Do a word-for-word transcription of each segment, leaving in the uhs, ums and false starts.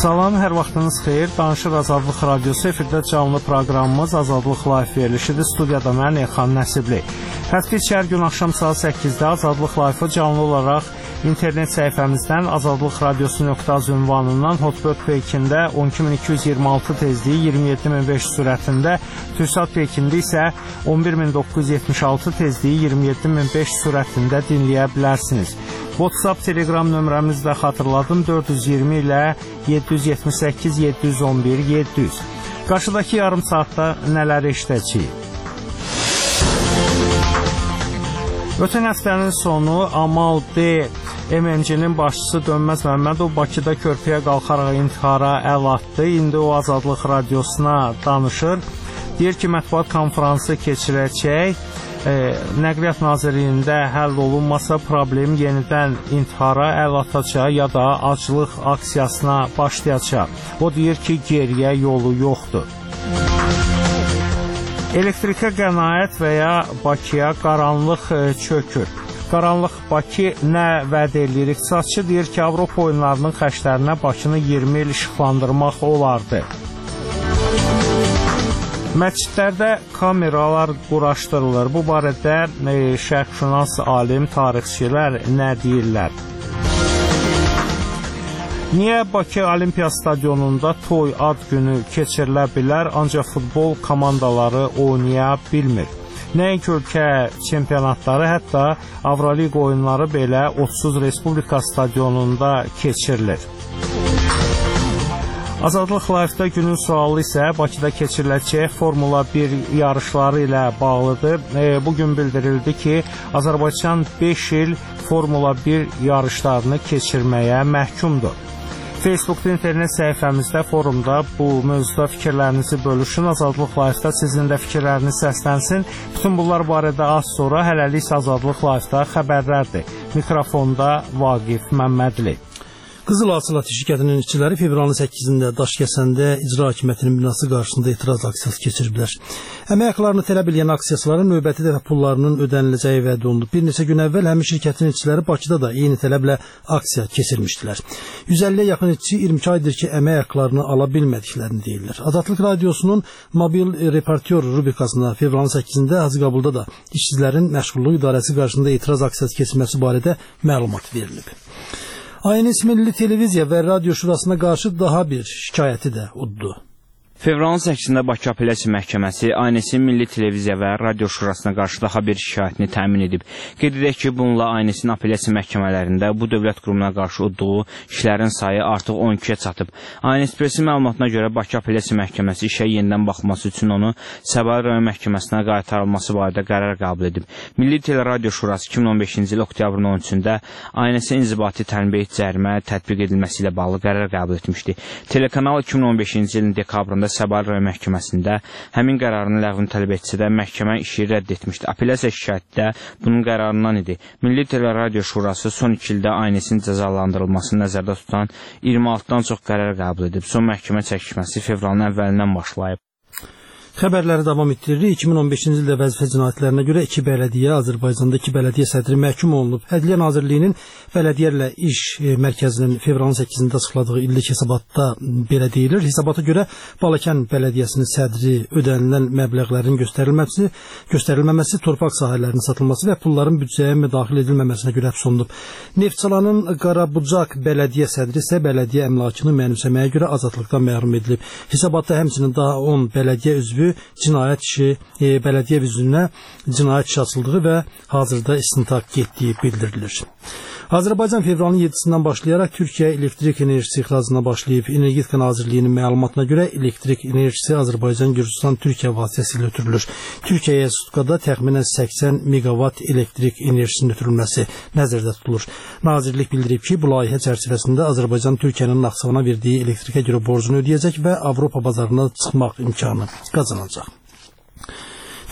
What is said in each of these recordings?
Salam, hər vaxtınız xeyir. Danışır Azadlıq Radiosu, efirdə canlı proqramımız Azadlıq Live verilişidir. Studiyada mən Elxan Nəsibli. Həftə içi hər gün axşam saat səkkizdə Azadlıq Live-ı canlı olaraq internet səhifəmizdən azadlıq radiosu nöqtə az ünvanından Hotbird Pekində on iki min iki yüz iyirmi altı tezliyi iyirmi yeddi min beş yüz sürətində, TürkSat Pekində isə on bir min doqquz yüz yetmiş altı tezliyi iyirmi yeddi min beş yüz sürətində dinləyə bilərsiniz. WhatsApp, Telegram nömrəmizi də xatırladım, dörd yüz iyirmi ilə yeddi yüz yetmiş səkkiz yeddi yüz on bir yeddi yüz. Qarşıdakı yarım saatda nələri işləyəcəyik? Ötən həftənin sonu Amal D. M M C-nin başçısı Dönməz Məmmədov Bakıda körpüyə qalxaraq intihara əl atdı. İndi o Azadlıq Radiosuna danışır. Deyir ki, mətbuat konfransı keçirəcək. E, Nəqliyyat Nazirliyində həll olunmasa problem yenidən intihara əl atacaq ya da aclıq aksiyasına başlayacaq. O deyir ki, geriyə yolu yoxdur. Elektrikə qənaət və ya Bakıya qaranlıq çökür. Qaranlıq Bakı nə vəd edir? İqtisadçı deyir ki, Avropa oyunlarının xərclərinə Bakını iyirmi il işıqlandırmaq olardı. Məscidlərdə kameralar quraşdırılır. Bu barədə e, şərqşünas alim, tarixçilər nə deyirlər? Niyə Bakı Olimpiya Stadionunda toy ad günü keçirilə bilər, ancaq futbol komandaları oynaya bilmir? Nəinki ölkə çempionatları, hətta Avroliqa oyunları belə otuz Respublika stadionunda keçirilir. Azadlıq Live-da günün sualı isə Bakıda keçiriləcək Formula bir yarışları ilə bağlıdır. E, bugün bildirildi ki, Azərbaycan beş il Formula bir yarışlarını keçirməyə məhkumdur. Facebookda, internet səhifəmizdə, forumda bu mövzuda fikirlərinizi bölüşün. Azadlıq Live-da sizin də fikirləriniz səslənsin. Bütün bunlar barədə az sonra, hələlik Azadlıq Live-da xəbərlərdir. Mikrofonda Vaqif Məmmədli. Qızıl Hasılat şirkətinin işçiləri fevralın səkkizində Daşkəsəndə icra hakimiyyətinin binası qarşısında etiraz aksiyası keçiriblər. Əmək haqlarını tələb edən aksiyasların növbəti dəfə pullarının ödəniləcəyi vəd olunub. Bir neçə gün əvvəl həmin şirkətin işçiləri Bakıda da eyni tələblə aksiya keçirmişdilər. yüz əlliyə yaxın işçi iyirmi iki aydır ki, əmək haqlarını ala bilmədiklərini deyirlər. Azadlıq Radiosunun mobil reportyor rubrikasında fevralın səkkizində Hacıqabulda da işçilərin məşğulluq idarəsi qarşısında etiraz aksiyası keçirməsi barədə məlumat verilib. A N S Milli Televiziya və Radio Şurasına qarşı daha bir şikayəti də uddu. Fevralın səkkizində Bakı Apellyasiya Məhkəməsi A N S-in Milli Televiziya və Radio Şurasına qarşı daha bir şikayətini təmin edib. Qeyd edək ki, bununla A N S-in apellyasiya məhkəmələrində bu dövlət qurumuna qarşı udduğu işlərin sayı artıq on ikiyə çatıb. A N S Press-in məlumatına görə Bakı Apellyasiya Məhkəməsi işə yenidən baxması üçün onu Səbail rayon məhkəməsinə qaytarılması barədə qərar qəbul edib. Milli Teleradio Şurası iki min on beşinci il oktyabrın on üçündə A N S-in inzibati tənbeh cərimə tətbiq edilməsi ilə bağlı qərar qəbul etmişdi. Telekanal iki min on beşinci ilin dekabrında Səbail rayon məhkəməsində həmin qərarını ləğvini tələb etsə də məhkəmə işi rədd etmişdi. Apellyasiya şikayəti də bunun qərarından idi. Milli Teleradio Şurası son iki ildə A N S-in cəzalandırılmasını nəzərdə tutan iyirmi altıdan çox qərar qəbul edib. Son məhkəmə çəkişməsi fevralın əvvəlindən başlayıb. Xəbərləri davam etdiririk. iki min on beşinci ildə vəzifə cinayətlərinə görə iki bələdiyyə, Azərbaycanda iki bələdiyyə sədri məhkum olunub. Ədliyyə Nazirliyinin Bələdiyyələrlə İş Mərkəzinin fevralın səkkizində açıqladığı illik hesabatda belə deyilir. Hesabata görə Balakən Bələdiyyəsinin sədri ödənilən məbləğlərin göstərilməsi, göstərilməməsi, torpaq sahələrinin satılması və pulların büdcəyə müdaxilə edilməməsinə görə həbs olunub. Neftçalanın Qarabucaq Bələdiyyə sədri isə bələdiyyə əmlakını mənimsəməyə görə azadlıqdan məhrum edilib. Hesabatda həmçinin daha on bələdiyyə üzvü cinayət işi, e, bələdiyyə üzvünə cinayət işi açıldığı və hazırda istintaq getdiyi bildirilir. Azərbaycan fevralın yeddisindən başlayaraq Türkiyə elektrik enerjisi ixracına başlayıb. Energetika Nazirliyinin məlumatına görə elektrik enerjisi Azərbaycan, Gürcüstan, Türkiyə vasitəsilə ötürülür. Türkiyəyə sutkada təxminən səksən meqavat elektrik enerjisinin ötürülməsi nəzərdə tutulur. Nazirlik bildirib ki, bu layihə çərçivəsində Azərbaycan Türkiyənin Naxçıvana verdiyi elektrikə görə borcunu ödəyəcək və Avropa bazarına çıxmaq imkanı qazanacaq.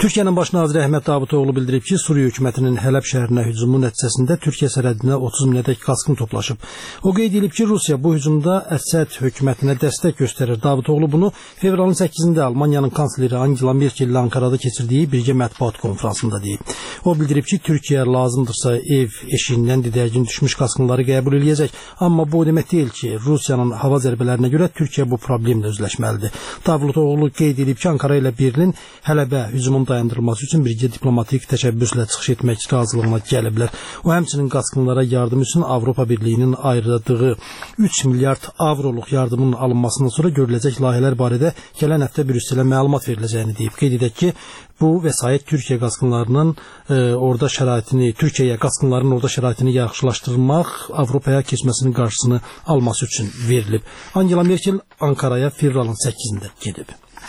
Türkiyənin baş naziri Əhməd Davutoğlu bildirib ki, Suriya hökumətinin Hələb şəhərinə hücumu nəticəsində Türkiyə sərhədinə otuz minədək qaçqın toplaşıb. O qeyd edib ki, Rusiya bu hücumda Əsəd hökumətinə dəstək göstərir. Davutoğlu bunu fevralın səkkizində Almaniyanın kansleri Angela Merkel ilə Ankarada keçirdiyi birgə mətbuat konfransında deyib. O bildirib ki, Türkiyə lazımdırsa ev eşiyindən didərgin düşmüş qaçqınları qəbul edəcək. Amma bu o demək deyil ki, Rusiyanın hava zərbələrinə görə Türkiyə bu problemlə üzləşməlidir. Davutoğlu qeyd edib ki, Ankara ilə Berlin Hələbə hücumun dayandırılması üçün birgə diplomatik təşəbbüslə çıxış etmək razılığına gəliblər. O həmçinin qaçqınlara yardım üçün Avropa Birliyinin ayırdığı üç milyard avroluq yardımın alınmasından sonra görüləcək layihələr barədə gələn həftə Brüsselə məlumat veriləcəyini deyib. Qeyd edək ki, bu vəsait Türkiyə qaçqınlarının e, orada şəraitini, Türkiyəyə qaçqınların orada şəraitini yaxşılaşdırmaq, Avropaya keçməsinin qarşısını alması üçün verilib. Angela Merkel Ankaraya fevralın səkkizində gedib.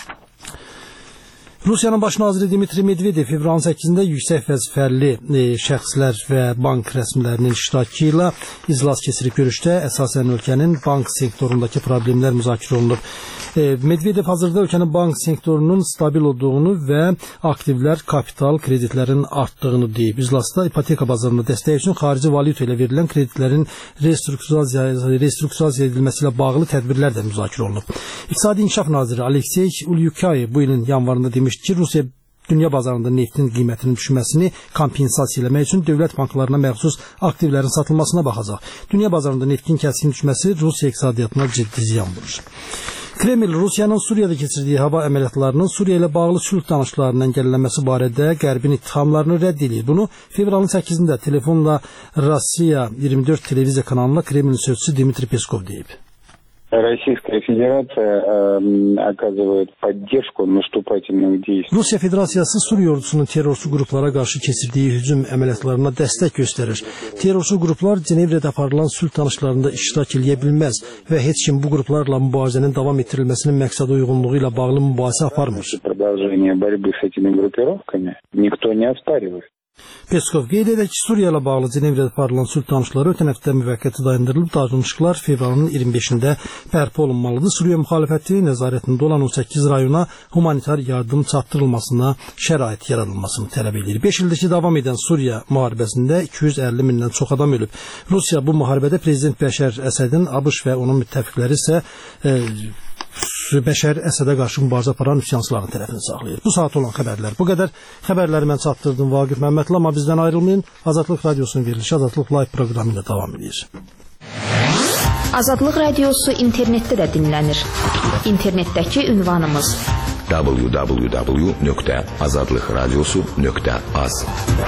Rusiyanın baş naziri Dmitri Medvedev fevralın səkkizində yüksək vəzifəli e, şəxslər və bank rəsmilərinin iştirakı ilə iclas keçirib. Görüşdə əsasən ölkənin bank sektorundakı problemlər müzakirə olunub. E, Medvedev hazırda ölkənin bank sektorunun stabil olduğunu və aktivlər, kapital, kreditlərin artdığını deyib. İclasda ipoteka bazarında dəstək üçün xarici valyuta ilə verilən kreditlərin restrukturasiya, restrukturasiya edilməsi ilə bağlı tədbirlər də müzakirə olunub. İqtisadi İnkişaf naziri Aleksey Ulyukayev bu ilin yanvarında demiş ki, Rusiya dünya bazarında neftin qiymətinin düşməsini kompensasiya eləmək üçün dövlət banklarına məxsus aktivlərin satılmasına baxacaq. Dünya bazarında neftin kəskin düşməsi Rusiya iqtisadiyyatına ciddi ziyan vurur. Kreml Rusiyanın Suriyada keçirdiyi hava əməliyyatlarının Suriya ilə bağlı sülh danışıqlarının əngəllənməsi barədə Qərbin ittihamlarını rədd edir. Bunu fevralın səkkizində telefonla Rusiya iyirmi dörd televiziya kanalına Kremlin sözçüsü Dmitri Peskov deyib. Российская Федерация э, оказывает поддержку наступательных действий. Rusiya Federasiyası Suriya ordusunun terrorçu qruplara qarşı keçirdiyi hücum əməliyyatlarına dəstək göstərir. Terrorçu qruplar Cenevrədə aparılan sülh danışıqlarında iştirak edə bilməz və heç kim bu qruplarla mübarizənin davam etdirilməsinin məqsəd uyğunluğu ilə bağlı mübahisə aparmır. Продолжение борьбы с этими группировками никто не оспаривает. Peskov qeyd edir ki, Suriya ilə bağlı Cenevrədə aparılan sülh danışıqları ötən həftə müvəqqəti dayandırılıb, danışıqlar fevralın iyirmi beşində bərpa olunmalıdır. Suriya müxalifəti nəzarətində olan on səkkiz rayona humanitar yardım çatdırılmasına şərait yaradılmasını tələb edir. beş ildir ki, davam edən Suriya müharibəsində iki yüz əlli mindən çox adam ölüb. Rusiya bu müharibədə prezident Bəşər Əsədin, ABŞ və onun müttəfiqləri isə e, Bəşər Əsədə qarşı mübarizə aparan üsyançıların tərəfini saxlayır. Bu saat olan xəbərlər bu qədər. Xəbərləri mən çatdırdım Vaqif Məmmədli, amma bizdən ayrılmayın. Azadlıq Radiosunun verilişi Azadlıq Live proqramı ilə davam edir. Azadlıq Radiosu internetdə də dinlənir. İnternetdəki ünvanımız w w w nöqtə azadlıq radiosu nöqtə az.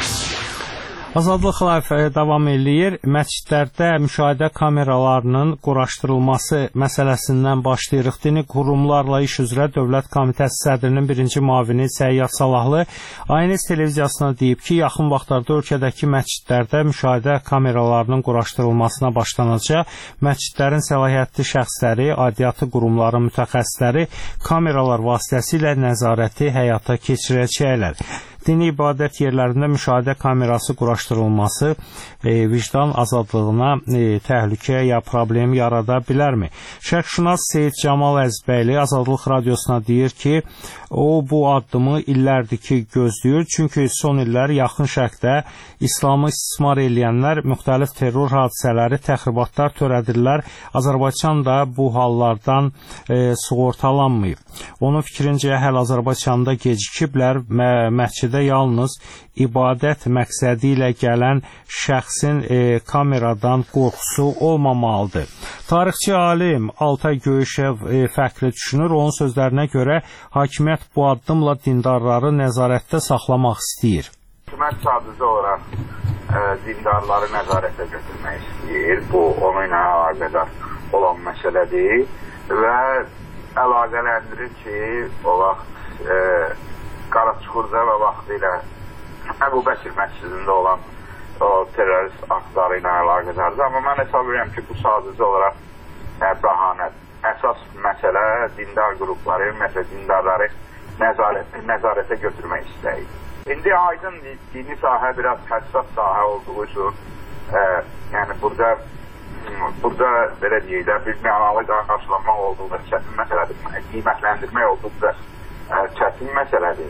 Azadlıq Live davam eləyir. Məscidlərdə müşahidə kameralarının quraşdırılması məsələsindən başlayırıq. Dini qurumlarla iş üzrə Dövlət Komitəsi sədrinin birinci müavini Səyyad Salahlı A N S televiziyasına deyib ki, yaxın vaxtlarda ölkədəki məscidlərdə müşahidə kameralarının quraşdırılmasına başlanacaq. Məscidlərin səlahiyyətli şəxsləri, aidiyyatı qurumların mütəxəssisləri kameralar vasitəsilə nəzarəti həyata keçirəcəklər. Dini ibadət yerlərində müşahidə kamerası quraşdırılması e, vicdan azadlığına e, təhlükə ya problem yarada bilərmi? Şərqşünas Seyid Camal Əzbəyli Azadlıq Radiosuna deyir ki, o bu addımı illərdir ki gözləyir. Çünki son illər yaxın şərqdə İslamı istismar eləyənlər müxtəlif terror hadisələri, təxribatlar törədirlər. Azərbaycan da bu hallardan e, sığortalanmayıb. Onun fikrincə hələ Azərbaycanda gecikiblər, mə məscidə yalnız ibadət məqsədi ilə gələn şəxsin e, kameradan qorxusu olmamalıdır. Tarixçi alim Altay Göyüşev e, fərqli düşünür. Onun sözlərinə görə hakimiyyət bu addımla dindarları nəzarətdə saxlamaq istəyir. Hökumət sadəcə olaraq e, dindarları nəzarətə götürmək istəyir. Bu, onunla əlaqədar olan məsələdir və əlaqələndirir ki, o vaxt e, Qaraçuxurda və vaxtı ilə Əbu Bəkir məscidində olan o terörist aktları ilə əlaqədardır. Amma mən hesab edirəm ki, bu sadəcə olaraq e, bəhanədir. Əsas məsələ dindar qrupları, məsələ dindarları nəzarət, nəzarətə götürmək istəyir. İndi aydın dini sahə biraz həssas sahə olduğu üçün e, yəni burada burada belə deyək də bir mənalı qarşılanmaq olduğu çətin məsələdir. Qiymətləndirmək olduqca e, çətin məsələdir.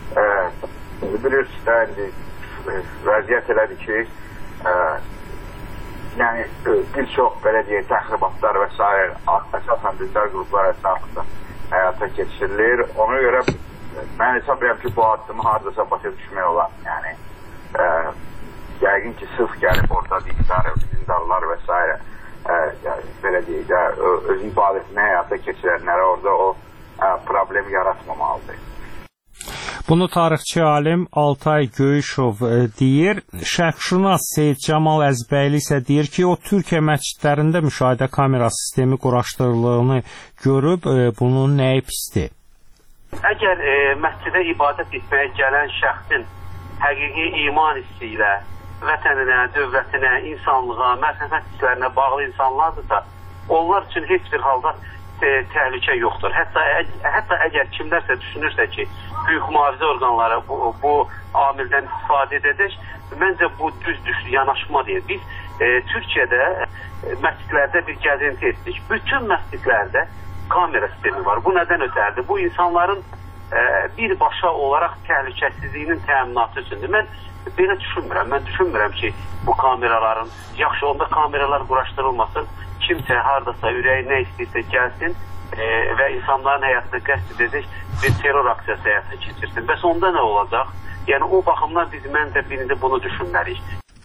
e, bilirsiniz, vəziyyət elədir ki, e, yəni bir çox belə deyək təxribatlar və s. əsasən dindar qruplar ətrafında həyata keçirilir. Ona görə mən hesab edirəm ki, bu addımı hardasa başa düşmək olar. Yəni e, yəqin ki, sırf gəlib orada dindar, dindarlar və s. E, yəni, belə deyək də, öz ibadətini həyata keçirənlərə orada o e, problem yaratmamalıdır. Bunu tarixçi alim Altay Göyüşov deyir. Şərqşünas Seyid Camal Əzbəyli isə deyir ki, o Türkiyə məscidlərində müşahidə kamera sistemi quraşdırıldığını görüb, bunun nəyi pisdir? Əgər e, məscidə ibadət etməyə gələn şəxsin həqiqi iman hissi ilə vətəninə, dövlətinə, insanlığa, mərhəmət hisslərinə bağlı insanlardırsa, onlar üçün heç bir halda e, təhlükə yoxdur. Hətta, ə, hətta əgər kimlərsə düşünürsə ki, hüquq mühafizə orqanları bu, bu amildən istifadə edəcək, məncə bu düz düşür, yanaşma deyil. Biz e, Türkiyədə e, məscidlərdə bir gəzinti etdik. Bütün məscidlərdə kamera sistemi var. Bu nədən ötərdir? Bu insanların e, birbaşa olaraq təhlükəsizliyinin təminatı üçündür. Mən belə düşünmürəm. Mən düşünmürəm ki, bu kameraların, yaxşı onda kameralar quraşdırılmasın, kimsə hardasa ürəyi nə istəyirsə gəlsin e, və insanların həyatını qəsd edəcək bir terror aksiyası həyatını keçirsin. Bəs onda nə olacaq? Yəni o baxımdan biz məncə birinci bunu düşünməliyik.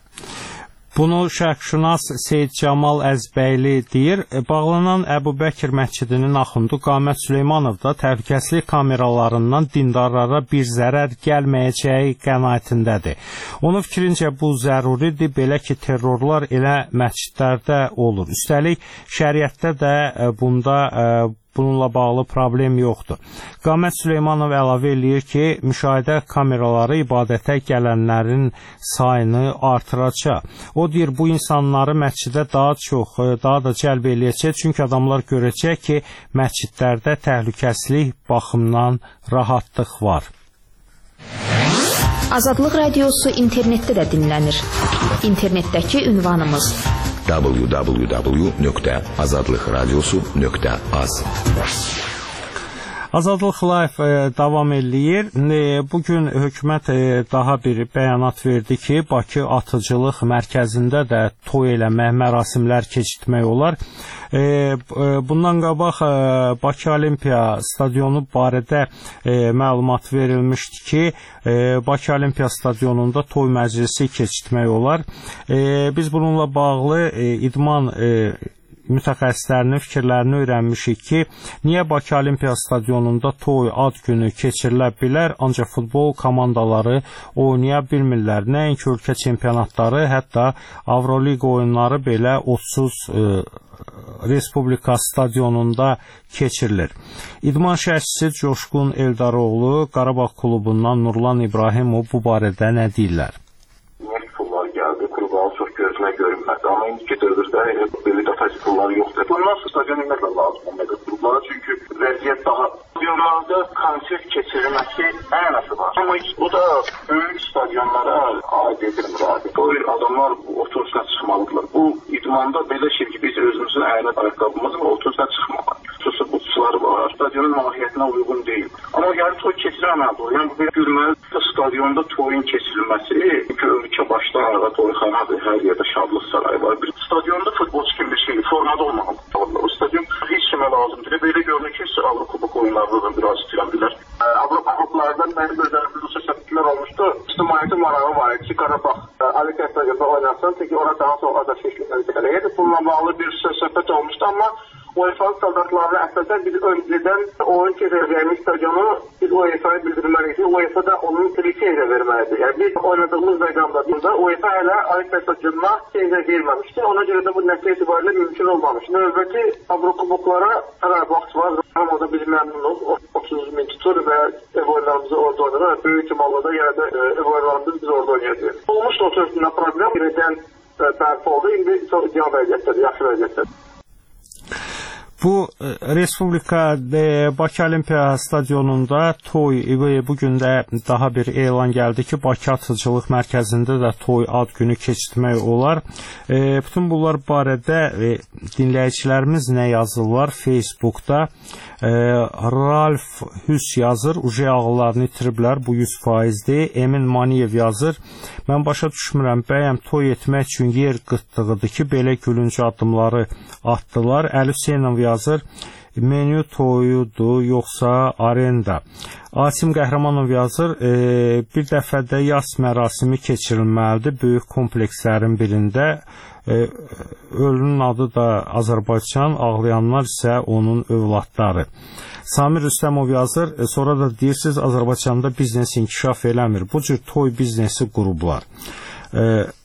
Bunu şərqşünas Seyid Camal Əzbəyli deyir. Bağlanan Əbu Bəkir məscidinin axundu Qamət Süleymanov da təhlükəsizlik kameralarından dindarlara bir zərər gəlməyəcəyi qənaətindədir. Onun fikrincə bu zəruridir, belə ki, terrorlar elə məscidlərdə olur. Üstəlik, şəriətdə də bunda bununla bağlı problem yoxdur. Qamət Süleymanov əlavə eləyir ki, müşahidə kameraları ibadətə gələnlərin sayını artıracaq. O deyir, bu insanları məscidə daha çox, daha da cəlb eləyəcək, çünki adamlar görəcək ki, məscidlərdə təhlükəsizlik baxımından rahatlıq var. Azadlıq radiosu internetdə də dinlənir. İnternetdəki ünvanımız w w w nöqtə azadlıq radiosu nöqtə az. Azadlıq Live e, davam eləyir. E, bugün hökumət e, daha bir bəyanat verdi ki, Bakı Atıcılıq Mərkəzində də toy eləmək, mərasimlər keçirtmək olar. E, e, bundan qabaq e, Bakı Olimpiya stadionu barədə e, məlumat verilmişdi ki, e, Bakı Olimpiya stadionunda toy məclisi keçirtmək olar. E, biz bununla bağlı e, idman e, mütəxəssislərinin fikirlərini öyrənmişik ki, niyə Bakı Olimpiya stadionunda toy ad günü keçirilə bilər, ancaq futbol komandaları oynaya bilmirlər. Nəinki ölkə çempionatları, hətta Avroliqa oyunları belə odsuz e, Respublika stadionunda keçirilir. İdman şərhçisi Coşqun Eldaroğlu Qarabağ klubundan Nurlan İbrahimov bu barədə nə deyirlər? Gözünə görünməz. Amma indiki dövrdə elə belə dəfəci pulları yoxdur. Bundan sonra stadion ümumiyyətlə lazım olmadı qruplara, çünki vəziyyət daha stadionlarda konsert keçirilməsi ən əsası var. Amma bu da böyük stadionlara aid edilmir abi. Böyle adamlar otobüslə çıxmalıdırlar. Bu idmanda belə şey ki, biz özümüzün əyənə ayaqqabımızın otobüslə çıxmamaq. Xüsusi butsular var. Stadionun mahiyyətinə uyğun deyil. Amma yəni toy keçirəmədi. Yəni bu gülməli stadionda toyun keçirilməsi ölkə başdan ayağa toyxanadır. Hər yerdə şadlıq sarayı var. Bir stadionda futbolçu kimi bir şey formada olmalı. O stadion heç kimə lazımdır. Belə görünür ki, Avropa Kubok oyunlarında da biraz istəyirlər. Avropa Kuboklardan mənim özərimdə söhbətlər olmuşdu. İctimaiyyəti marağı var ki, Qarabağ Olimpiya stadionunda oynasın. Çünki orada daha sonra azarkeşliklər ediləydi. Bununla bağlı bir söhbət olmuşdu, amma UEFA standartlarına əsasən biz öncədən oyun keçirəcəyimiz stadionu biz UEFA'ya bildirməliyik. UEFA da onun lisenziya verməlidir. Yəni biz oynadığımız məqamda UEFA hələ Olimpiya stadionuna lisenziya verməmişdi. Ona görə də bu nəticə itibarilə mümkün olmamış. Növbəti Avrokuboklara hələ vaxt var. Orada biz məmnunuz. otuz min tutur və ev oyunlarımızı orada oynarıq. Böyük ihtimalle da yəni də ev oyunlarımızı biz orada oynayacağız. Olmuşdu o sözündən problem. Yenidən bərpa oldu. İndi çox ideal vəziyyətdədir, yaxşı vəziyyətdədir. Bu Respublika Bakı Olimpiya stadionunda toy bugün də daha bir elan gəldi ki, Bakı Atıcılıq Mərkəzində də toy ad günü keçirtmək olar. E, bütün bunlar barədə e, dinləyicilərimiz nə yazırlar Facebookda. E, Ralf Hüs yazır, uje ağıllarını itiriblər, bu yüz faizdir. Emin Maniyev yazır, mən başa düşmürəm, bəyəm toy etmək üçün yer qıtdığıdır ki, belə gülüncü addımları atdılar. Əli Hüseynov yazır, menü toyudur, yoxsa arenda. Asim Qəhrəmanov yazır, e, bir dəfədə yas mərasimi keçirilməlidir böyük komplekslərin birində. E, ölünün adı da Azərbaycan, ağlayanlar isə onun övladları. Samir Rüstəmov yazır, e, sonra da deyirsiniz, Azərbaycanda biznes inkişaf eləmir. Bu cür toy biznesi qurublar. E,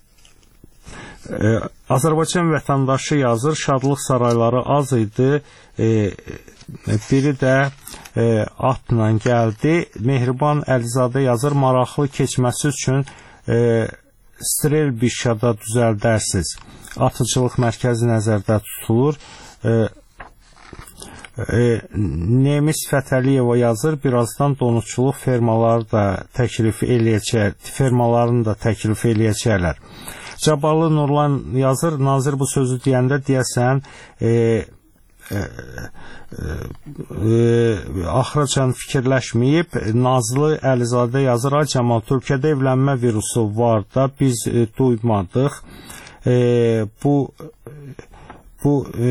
e, Azərbaycan vətəndaşı yazır, şadlıq sarayları az idi, e, biri də e, atla gəldi. Mehriban Əlizadə yazır, maraqlı keçməsi üçün e, Strelbişada düzəldərsiz. Atıcılıq mərkəzi nəzərdə tutulur. E, e, Nemis Fətəliyeva yazır, birazdan donuçuluq fermaları da təklif eləyəcək, fermalarını da təklif eləyəcəklər. Caballı Nurlan yazır, nazir bu sözü deyəndə deyəsən e, e, e, axıracan fikirləşməyib. Nazlı Əlizadə yazır, ay Cəmal, Türkiyədə evlənmə virusu var da biz e, duymadıq. E, bu bu e,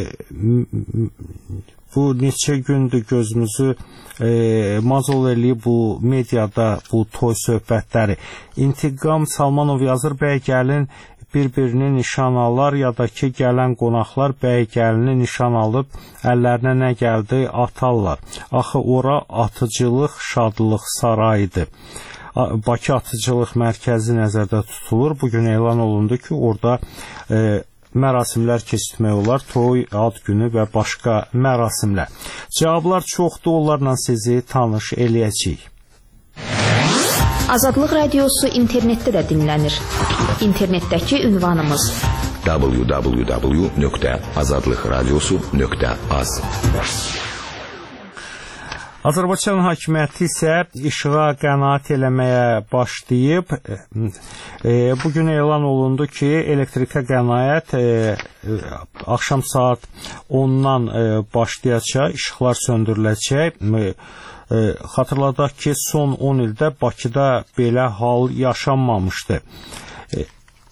bu neçə gündür gözümüzü e, mazol eləyib bu mediada bu toy söhbətləri. İntiqam Salmanov yazır, bəy gəlin bir-birini nişan alar, ya da ki gələn qonaqlar bəy gəlini nişan alıb əllərinə nə gəldi atarlar. Axı ora atıcılıq, şadlıq sarayıdır. Bakı Atıcılıq Mərkəzi nəzərdə tutulur. Bugün elan olundu ki, orada e, mərasimlər keçirmək olar, toy, ad günü və başqa mərasimlər. Cavablar çoxdur, onlarla sizi tanış eləyəcəyik. Azadlıq Radiosu internetdə də dinlənir. İnternetdəki ünvanımız w w w nöqtə azadlıq radiosu nöqtə az. Azərbaycan hakimiyyəti isə işığa qənaət eləməyə başlayıb. E, bugün elan olundu ki, elektrikə qənaət e, e, axşam saat ondan e, başlayacaq, işıqlar söndürüləcək. E, e, xatırladaq ki, son on ildə Bakıda belə hal yaşanmamışdı. E,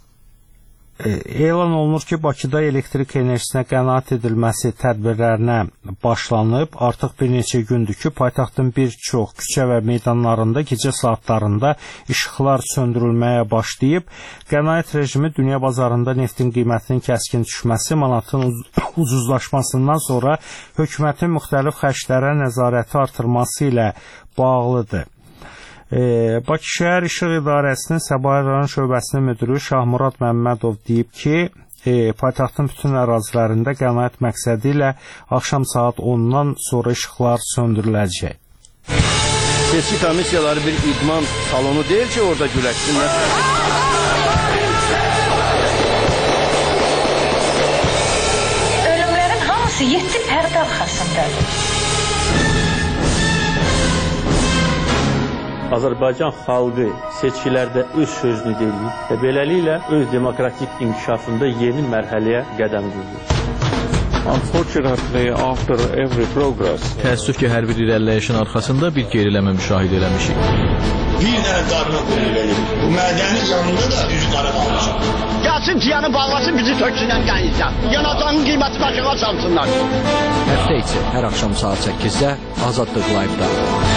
Elan olunur ki, Bakıda elektrik enerjisinə qənaət edilməsi tədbirlərinə başlanıb. Artıq bir neçə gündür ki, paytaxtın bir çox küçə və meydanlarında gecə saatlarında işıqlar söndürülməyə başlayıb. Qənaət rejimi dünya bazarında neftin qiymətinin kəskin düşməsi, manatın ucuzlaşmasından sonra hökumətin müxtəlif xərclərə nəzarəti artırması ilə bağlıdır. E, Bakı Şəhər İşıq İdarəsinin Səbail rayon şöbəsinin müdürü Şahmurad Məmmədov deyib ki, e, paytaxtın bütün ərazilərində qənaət məqsədi ilə axşam saat ondan sonra işıqlar söndürüləcək. Seçki komissiyaları bir idman salonu deyil ki, orada güləşsinlər. Ölümlərin hamısı yeddi pərdə arxasındadır. Azərbaycan xalqı seçkilərdə öz sözünü deyir və beləliklə öz demokratik inkişafında yeni mərhələyə qədəm qoyur. Unfortunately, after every progress, təəssüf ki, hər bir irəliləyişin arxasında bir geriləmə müşahidə eləmişik. Bir dənə qarına qoyulur. Bu mədəni yanında da üz qara qalmışıq. Gəlsin ciyanı bağlasın, bizi töksünən qənizdən. Yanacağın qiyməti başına salsınlar. Həftə içi hər axşam saat səkkizdə Azadlıq Live-da.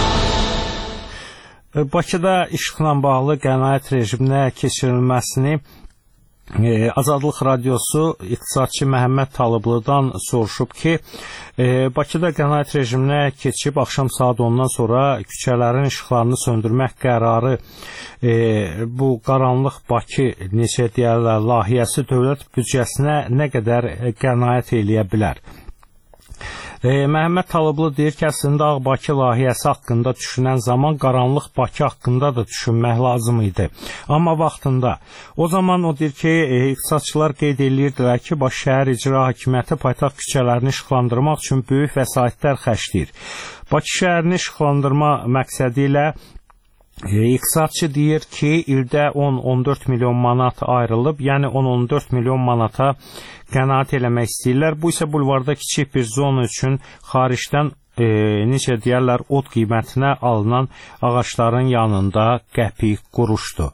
Bakıda işıqla bağlı qənaət rejiminə keçirilməsini e, Azadlıq Radiosu iqtisadçı Məhəmməd Talıblıdan soruşub ki, e, Bakıda qənaət rejiminə keçib axşam saat ondan sonra küçələrin işıqlarını söndürmək qərarı, e, bu qaranlıq Bakı necə deyərlər, layihəsi dövlət büdcəsinə nə qədər qənaət eləyə bilər? E, Məhəmməd Talıblı deyir ki, əslində Ağ-Bakı layihəsi haqqında düşünən zaman qaranlıq Bakı haqqında da düşünmək lazım idi. Amma vaxtında. O zaman o deyir ki, e, iqtisadçılar qeyd edirdilər ki, Bakı şəhər icra hakimiyyəti paytaxt küçələrini işıqlandırmaq üçün böyük vəsaitlər xərcləyir. Bakı şəhərini işıqlandırma məqsədi ilə İqtisadçı deyir ki, ildə on on dörd milyon manat ayrılıb, yəni on on dörd milyon manata qənaət eləmək istəyirlər. Bu isə bulvarda kiçik bir zona üçün xaricdən e, necə deyərlər, ot qiymətinə alınan ağacların yanında qəpik quruşdur.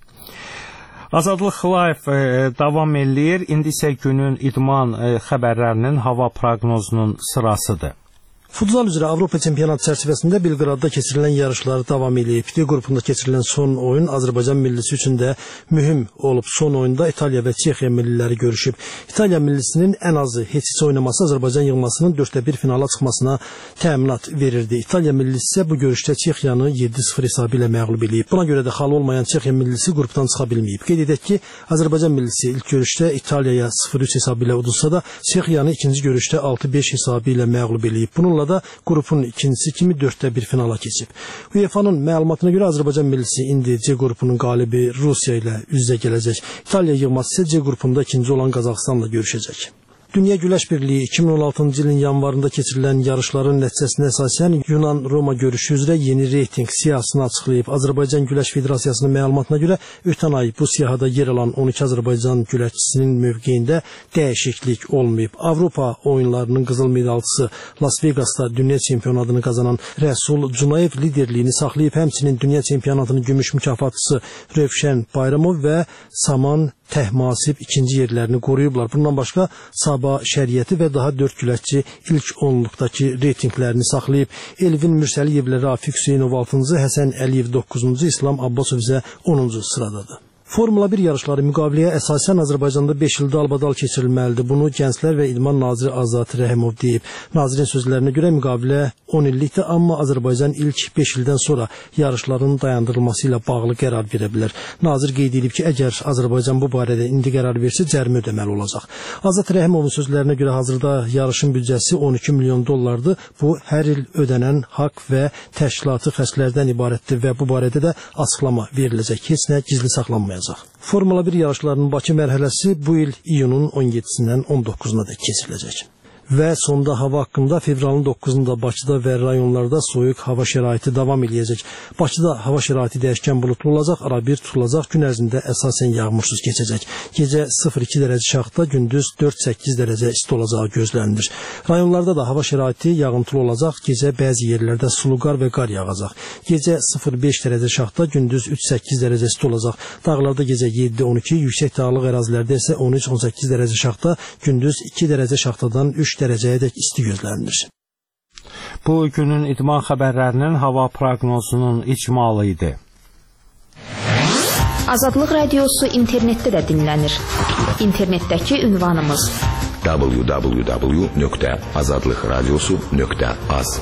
Azadlıq Live e, davam eləyir. İndi isə günün idman e, xəbərlərinin hava proqnozunun sırasıdır. Futsal üzrə Avropa çempionatı çərçivəsində Belqradda keçirilən yarışlar davam edib. D qrupunda keçirilən son oyun Azərbaycan millisi üçün də mühüm olub. Son oyunda İtaliya və Çexiya milliləri görüşüb. İtaliya millisinin ən azı heç heç oynaması Azərbaycan yığmasının dörddə bir finala çıxmasına təminat verirdi. İtaliya millisi isə bu görüşdə Çexiyanı yeddi sıfır hesabı ilə məğlub edib. Buna görə də halı olmayan Çexiya millisi qrupdan çıxa bilməyib. Qeyd edək ki, Azərbaycan millisi ilk görüşdə İtaliyaya sıfır üç hesabı ilə udulsa da Çexiyanı ikinci görüşdə altı beş hesabı ilə məğlub edib. Bununla da qrupun ikincisi kimi dörddə bir finala keçib. UEFA-nın məlumatına görə Azərbaycan millisi indi C qrupunun qalibi Rusiya ilə üz-üzə gələcək. İtaliya yığması isə C qrupunda ikinci olan Qazaxıstanla görüşəcək. Dünya Güləş Birliyi iki min on altıncı ilin yanvarında keçirilən yarışların nəticəsinə əsasən Yunan-Roma görüşü üzrə yeni reyting siyahısını açıqlayıb. Azərbaycan Güləş Federasiyasının məlumatına görə ötən ay bu siyahıda yer alan on iki Azərbaycan güləşçisinin mövqeyində dəyişiklik olmayıb. Avropa oyunlarının qızıl medalçısı Las Vegasda dünya çempionatını qazanan Rəsul Cunayev liderliyini saxlayıb, həmçinin dünya çempionatının gümüş mükafatçısı Rövşən Bayramov və Saman Təhmasib ikinci yerlərini qoruyublar. Bundan başqa Sabah Şəriəti və daha dörd güləşçi ilk onluqdakı reytinglərini saxlayıb. Elvin Mürsəliyevlə Rafiq Hüseynov altıncı, Həsən Əliyev doqquzuncu, İslam Abbasov isə onuncu sıradadır. Formula bir yarışları müqaviləyə əsasən Azərbaycanda beş ildə albadal keçirilməlidir. Bunu Gənclər və İdman naziri Azad Rəhimov deyib. Nazirin sözlərinə görə müqavilə on illikdir, amma Azərbaycan ilk beş ildən sonra yarışların dayandırılması ilə bağlı qərar verə bilər. Nazir qeyd edib ki, əgər Azərbaycan bu barədə indi qərar versə, cərimə ödəməli olacaq. Azad Rəhimovun sözlərinə görə hazırda yarışın büdcəsi on iki milyon dollardır. Bu, hər il ödənən haqq və təşkilatı xərclərdən ibarətdir və bu barədə də açıqlama veriləcək. Heç nə gizli saxlanmayacaq. Formula bir yarışlarının Bakı mərhələsi bu il iyunun on yeddisindən on doqquzuna dək keçiriləcək. Və sonda hava haqqında fevralın doqquzunda Bakıda və rayonlarda soyuq hava şəraiti davam edəcək. Bakıda hava şəraiti dəyişkən buludlu olacaq, arabir tutulacaq, gün ərzində əsasən yağmursuz keçəcək. Gecə sıfır iki dərəcə şaxta, gündüz dörd səkkiz dərəcə isti olacağı gözlənilir. Rayonlarda da hava şəraiti yağıntılı olacaq, gecə bəzi yerlərdə sulu qar və qar yağacaq. Gecə sıfır beş dərəcə şaxta, gündüz üç səkkiz dərəcə isti olacaq. Dağlarda gecə yeddi on iki, yüksək dağlıq ərazilərdə isə on üç on səkkiz dərəcə şaxta, gündüz iki dərəcə şaxtadan üç dərəcəyədək isti gözlənilir. Bu günün idman xəbərlərinin hava proqnozunun icmalı idi. Azadlıq radiosu internetdə də dinlənir. İnternetdəki ünvanımız w w w nöqtə azadlıq radiosu nöqtə az.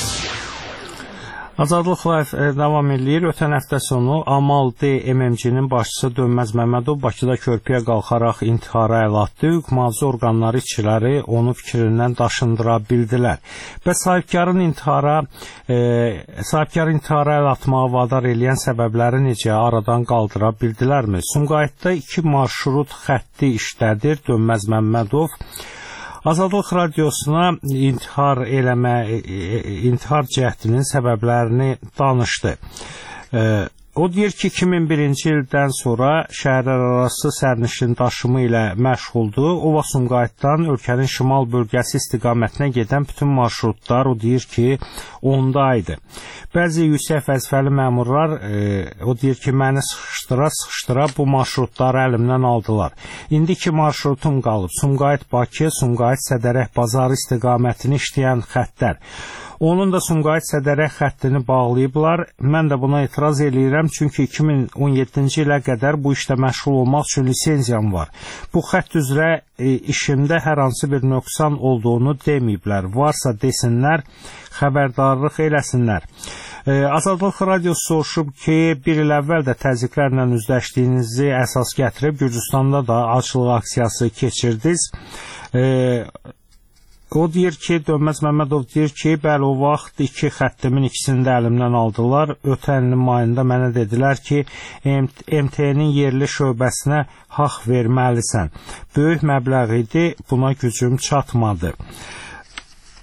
Azadlıq Live davam edir. Ötən həftə sonu Amal D M M C-nin başçısı Dönməz Məmmədov Bakıda körpüyə qalxaraq intihara əl atdı. Hüquq-mühafizə orqanları işçiləri onu fikrindən daşındıra bildilər. Və sahibkarın intihara e, sahibkar intihara əl atmağa vadar eləyən səbəbləri necə aradan qaldıra bildilərmi? Sumqayıtda iki marşrut xətti işlədir. Dönməz Məmmədov Azadlıq radiosuna intihar eləmə, intihar cəhdinin səbəblərini danışdı. O deyir ki, iki min birinci ildən sonra şəhərlərarası sərnişin daşımı ilə məşğuldur. Ova Sumqayıtdan ölkənin şimal bölgəsi istiqamətinə gedən bütün marşrutlar o deyir ki, onda idi. Bəzi yüksək vəzifəli məmurlar e, o deyir ki, məni sıxışdıra-sıxışdıra bu marşrutları əlimdən aldılar. İndiki marşrutum qalıb. Sumqayıt-Bakı, Sumqayıt-Sədərək bazarı istiqamətini işləyən xəttlər. Onun da Sumqayıt-Sədərək xəttini bağlayıblar. Mən də buna etiraz eləyirəm, çünki iki min on yeddinci ilə qədər bu işlə məşğul olmaq üçün lisenziyam var. Bu xətt üzrə e, işimdə hər hansı bir nöqsan olduğunu deməyiblər. Varsa desinlər, xəbərdarlıq eləsinlər. E, Azadlıq radiosu soruşub ki, bir il əvvəl də təzyiqlərlə üzləşdiyinizi əsas gətirib, Gürcüstanda da açılıq aksiyası keçirdiniz. E, O deyir ki, Dönməz Məmmədov deyir ki, bəli o vaxt iki xəttimin ikisini də əlimdən aldılar. Ötən ilin mayında mənə dedilər ki, M T N-in yerli şöbəsinə haqq verməlisən. Böyük məbləğ idi, buna gücüm çatmadı.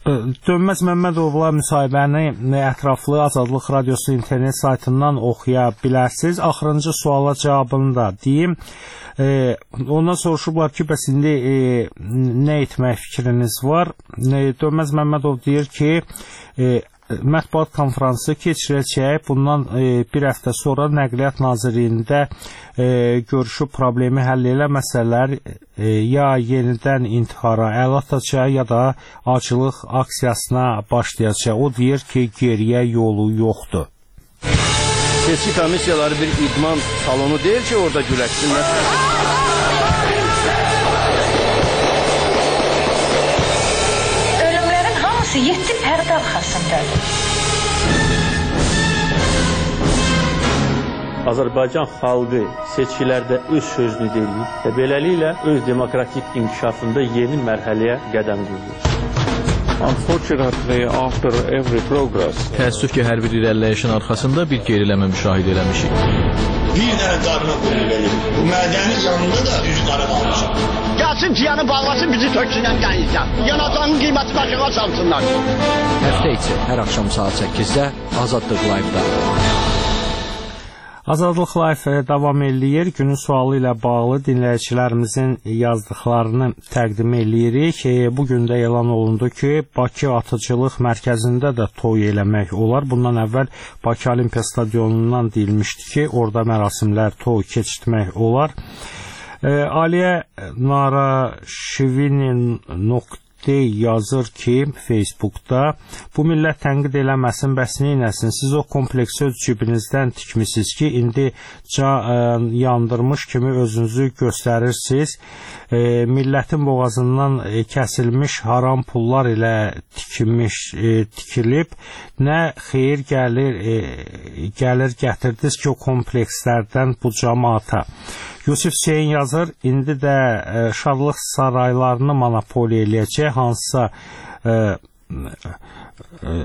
Dönməz Məmmədovla müsahibəni ətraflı Azadlıq Radiosu internet saytından oxuya bilərsiniz. Axırıncı suala cavabını da deyim. E, ondan soruşublar ki, bəs indi e, nə etmək fikriniz var? E, Dönməz Məmmədov deyir ki, e, mətbuat konfransı keçirəcək. Bundan e, bir həftə sonra Nəqliyyat Nazirliyində e, görüşüb problemi həll eləməsələr e, ya yenidən intihara əl atacaq, ya da acılıq aksiyasına başlayacaq. O deyir ki, geriyə yolu yoxdur. Seçki komissiyaları bir idman salonu deyil ki, orada güləşsinlər. Ölümlərin hamısı yeddi pərdə arxasındadır. Azərbaycan xalqı seçkilərdə öz sözünü deyir və beləliklə öz demokratik inkişafında yeni mərhələyə qədəm qoyur. Unfortunately, after every progress, təəssüf ki, hər bir irəliləyişin arxasında bir geriləmə müşahidə eləmişik. Bir dənə qarına qoyulur. Bu mədəni canında da üz qara qalmışıq. Gəlsin ciyanı bağlasın, bizi töksünən dənizdən. Yanacağın qiyməti başına salsınlar. Həftə içi hər axşam saat səkkizdə Azadlıq Live-da. Azadlıq Live davam eləyir. Günün sualı ilə bağlı dinləyicilərimizin yazdıqlarını təqdim eləyirik. Bugün də elan olundu ki, Bakı Atıcılıq Mərkəzində də toy eləmək olar. Bundan əvvəl Bakı Olimpiya Stadionundan deyilmişdi ki, orada mərasimlər, toy keçirtmək olar. Aliyə Naraşivinin nokta yazır ki, Facebookda, bu millət tənqid eləməsin, bəs neynəsin? Siz o kompleksi öz cibinizdən tikmişsiniz ki, indi ca, ə, yandırmış kimi özünüzü göstərirsiniz. E, millətin boğazından e, kəsilmiş haram pullar ilə tikilmiş, e, tikilib, nə xeyir gəlir, e, gəlir gətirdiniz ki, o komplekslərdən bu cəmaata. Yusif Hüseyin yazır, indi də e, şadlıq saraylarını monopoliya eləyəcək, hansısa e, e,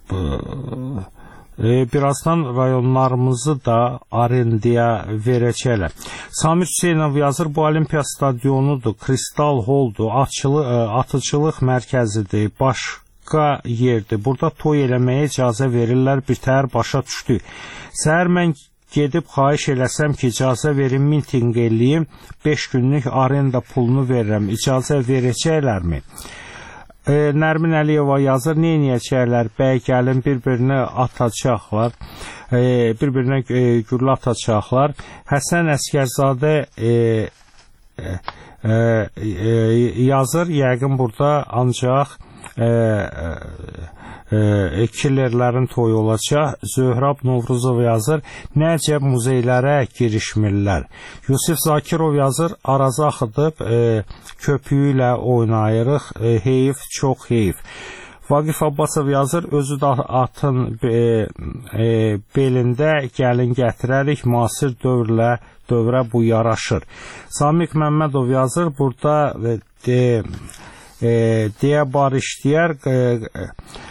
e, birazdan rayonlarımızı da arendaya verəcəklər. Samir Hüseynov yazır, bu Olimpiya stadionudur, Kristal Holdur, atçılı, e, atıcılıq mərkəzidir, başqa yerdir. Burada toy eləməyə icazə verirlər, bir təhər başa düşdü. Səhər mən gedib xahiş eləsəm ki, icazə verin, miting eləyim, beş günlük arenda pulunu verirəm, icazə verəcəklərmi? E, Nərmin Əliyeva yazır, neynəyəcəklər, bəy gəlin bir-birini atacaqlar, e, bir-birinə e, güllə atacaqlar. Həsən Əskərzadə e, e, e, yazır, yəqin burada ancaq e, e, E, killerlərin toyu olacaq. Zöhrab Novruzov yazır, nəcəb muzeylərə girişmirlər. Yusif Zakirov yazır, Arazı axıdıb e, köpüyü ilə oynayırıq, e, heyif, çox heyif. Vaqif Abbasov yazır, özü də atın e, e, belində gəlin gətirərik, müasir dövrlə dövrə bu yaraşır. Samik Məmmədov yazır, burada e, de, e, deyə barış deyər, e, e,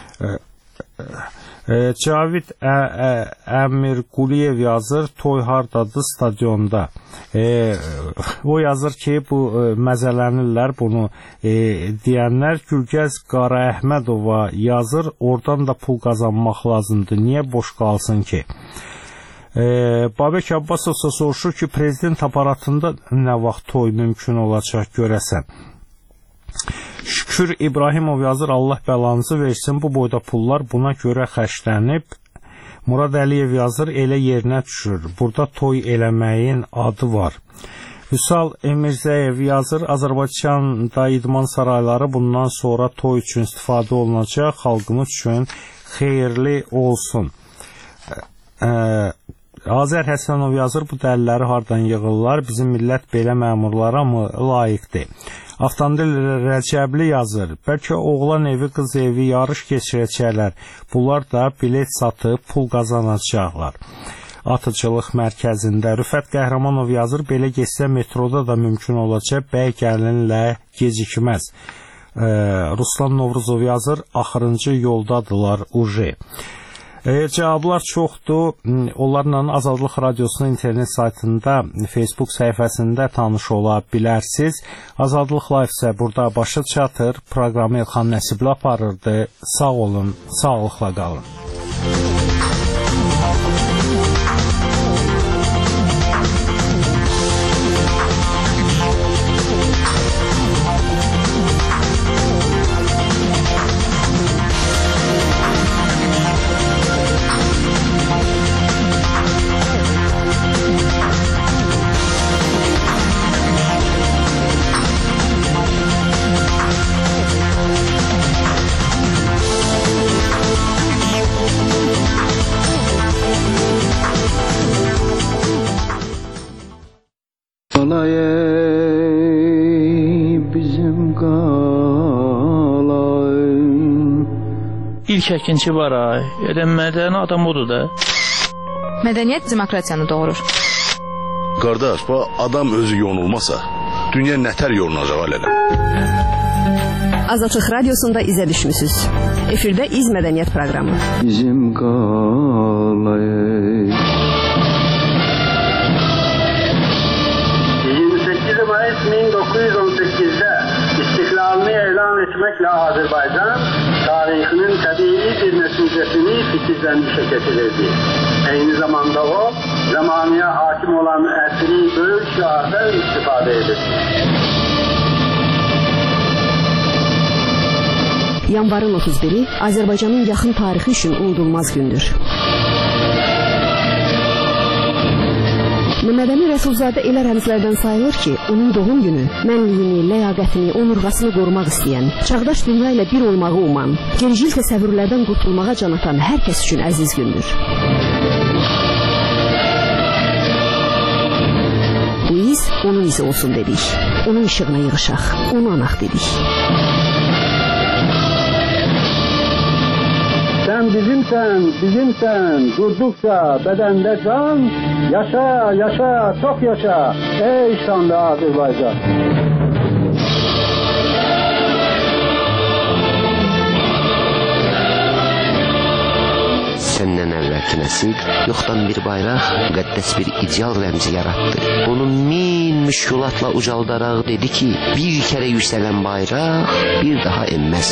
Cavid Əmirquliyev yazır, toy hardadır, stadionda. E, o yazır ki, bu e, məzələnirlər bunu e, deyənlər. Gülgəz Qara Əhmədova yazır, oradan da pul qazanmaq lazımdır, niyə boş qalsın ki? E, Babək Abbasov soruşur ki, prezident aparatında nə vaxt toy mümkün olacaq görəsən? Şükür İbrahimov yazır, Allah bəlanızı versin, bu boyda pullar buna görə xərclənib. Murad Əliyev yazır, elə yerinə düşür, burada toy eləməyin adı var. Vüsal Emirzəyev yazır, Azərbaycanda idman sarayları bundan sonra toy üçün istifadə olunacaq, xalqımız üçün xeyirli olsun. Ə, Azər Həsənov yazır, bu dəlilləri hardan yığırlar, bizim millət belə məmurlara mı layiqdir? Avtandil Rəcəbli yazır, bəlkə oğlan evi, qız evi yarış keçirəcəklər, bunlar da bilet satıb pul qazanacaqlar. Atıcılıq mərkəzində Rüfət Qəhrəmanov yazır, belə geçsə metroda da mümkün olacaq, bəy gəlinlə gecikməz. Ee, Ruslan Novruzov yazır, axırıncı yoldadılar uje. E, cavablar çoxdur. Onlarla Azadlıq Radiosunun internet saytında, Facebook səhifəsində tanış ola bilərsiniz. Azadlıq Live isə burada başa çatır. Proqramı Elxan Nəsibli aparırdı. Sağ olun, sağlıqla qalın. İlk əkinçi var ay. Elə mədəni adam odur da. Mədəniyyət demokratiyanı doğurur. Qardaş, bu adam özü yonulmasa, dünya nətər yonulacaq alələ? Azadlıq Radiosunda izə düşmüsünüz. Efirdə İz Mədəniyyət proqramı. Bizim qalayı. yirmi sekiz Mayıs bin dokuz yüz on sekizdə istiklalını elan etməklə Azərbaycan tarixinin təbii bir nəticəsini fikirlənmişə getirirdi. Eyni zamanda o, zamanıya hakim olan əsri böyük şiardan istifadə edirdi. Yanvarın otuz biri Azərbaycanın yaxın tarixi üçün unudulmaz gündür. Məhəmməd Əmin Rəsulzadə elə rəmzlərdən sayılır ki, onun doğum günü mənliyini, ləyaqətini, onurğasını qorumaq istəyən, çağdaş dünya ilə bir olmağı uman, gericil təsəvvürlərdən qurtulmağa can atan hər kəs üçün əziz gündür. Bu iz onun izi olsun dedik, onun işığına yığışaq, onu anaq dedik. Sen bizimsen, bizimsen, durdukça bedende can, yaşa, yaşa, çok yaşa, ey şanlı Azerbaycan. Səndən əvvəlki nəsil yoxdan bir bayraq, müqəddəs bir ideal rəmzi yaratdı. Onu min müşkülatla ucaldaraq dedi ki, bir kərə yüksələn bayraq bir daha enməz.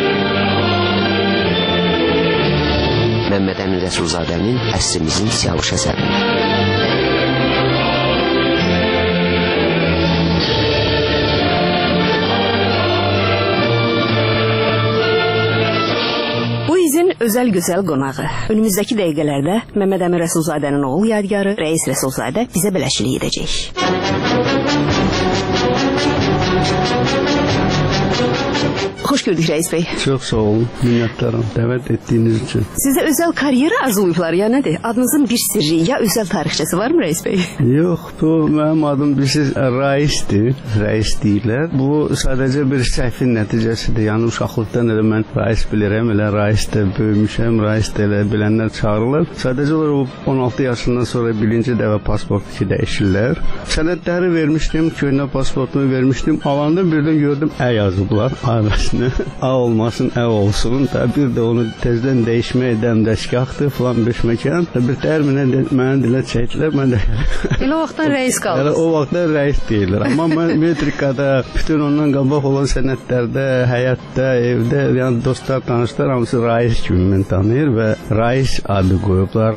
Məhəmməd Əmin Rəsulzadənin əsrimizin siyavuş əsəridir. Bu izin özəl gözəl qonağı. Önümüzdəki dəqiqələrdə Məhəmməd Əmin Rəsulzadənin oğul yadigarı Rəis Rəsulzadə bizə bələşçilik edəcək. Xoş gördük Rəis bəy. Çox sağ olun, minnətdaram dəvət etdiyiniz üçün. Sizə özəl karyera arzulayıblar ya nədir? Adınızın bir sirri ya özəl tarixçəsi var mı Rəis bəy? Yox, bu mənim adım bilirsiniz Raisdir, Rəis deyirlər. Bu sadəcə bir səhvin nəticəsidir. Yəni uşaqlıqdan elə mən Rais bilirəm, elə Raisdə böyümüşəm, Raisdə elə bilənlər çağırırlar. Sadəcə olaraq on altı yaşından sonra birinci dəfə pasport ki dəyişirlər. Sənədləri vermişdim, köhnə pasportumu vermişdim. Alanda birdən gördüm ə yazıblar ailəsinə. A olmasın, ə olsun. Bir də onu tezdən dəyişmək dəmdəşgahdır falan beşməkan. Bir tərminə mənə dilə çəkdilər. Mən də elə o vaxtdan Rəis qaldınız. Elə o vaxtdan Rəis deyirlər. Amma mən metrikada, bütün ondan qabaq olan sənədlərdə, həyatda, evdə, yəni dostlar, tanışlar hamısı Rais kimi mən tanıyır və Rais adı qoyublar.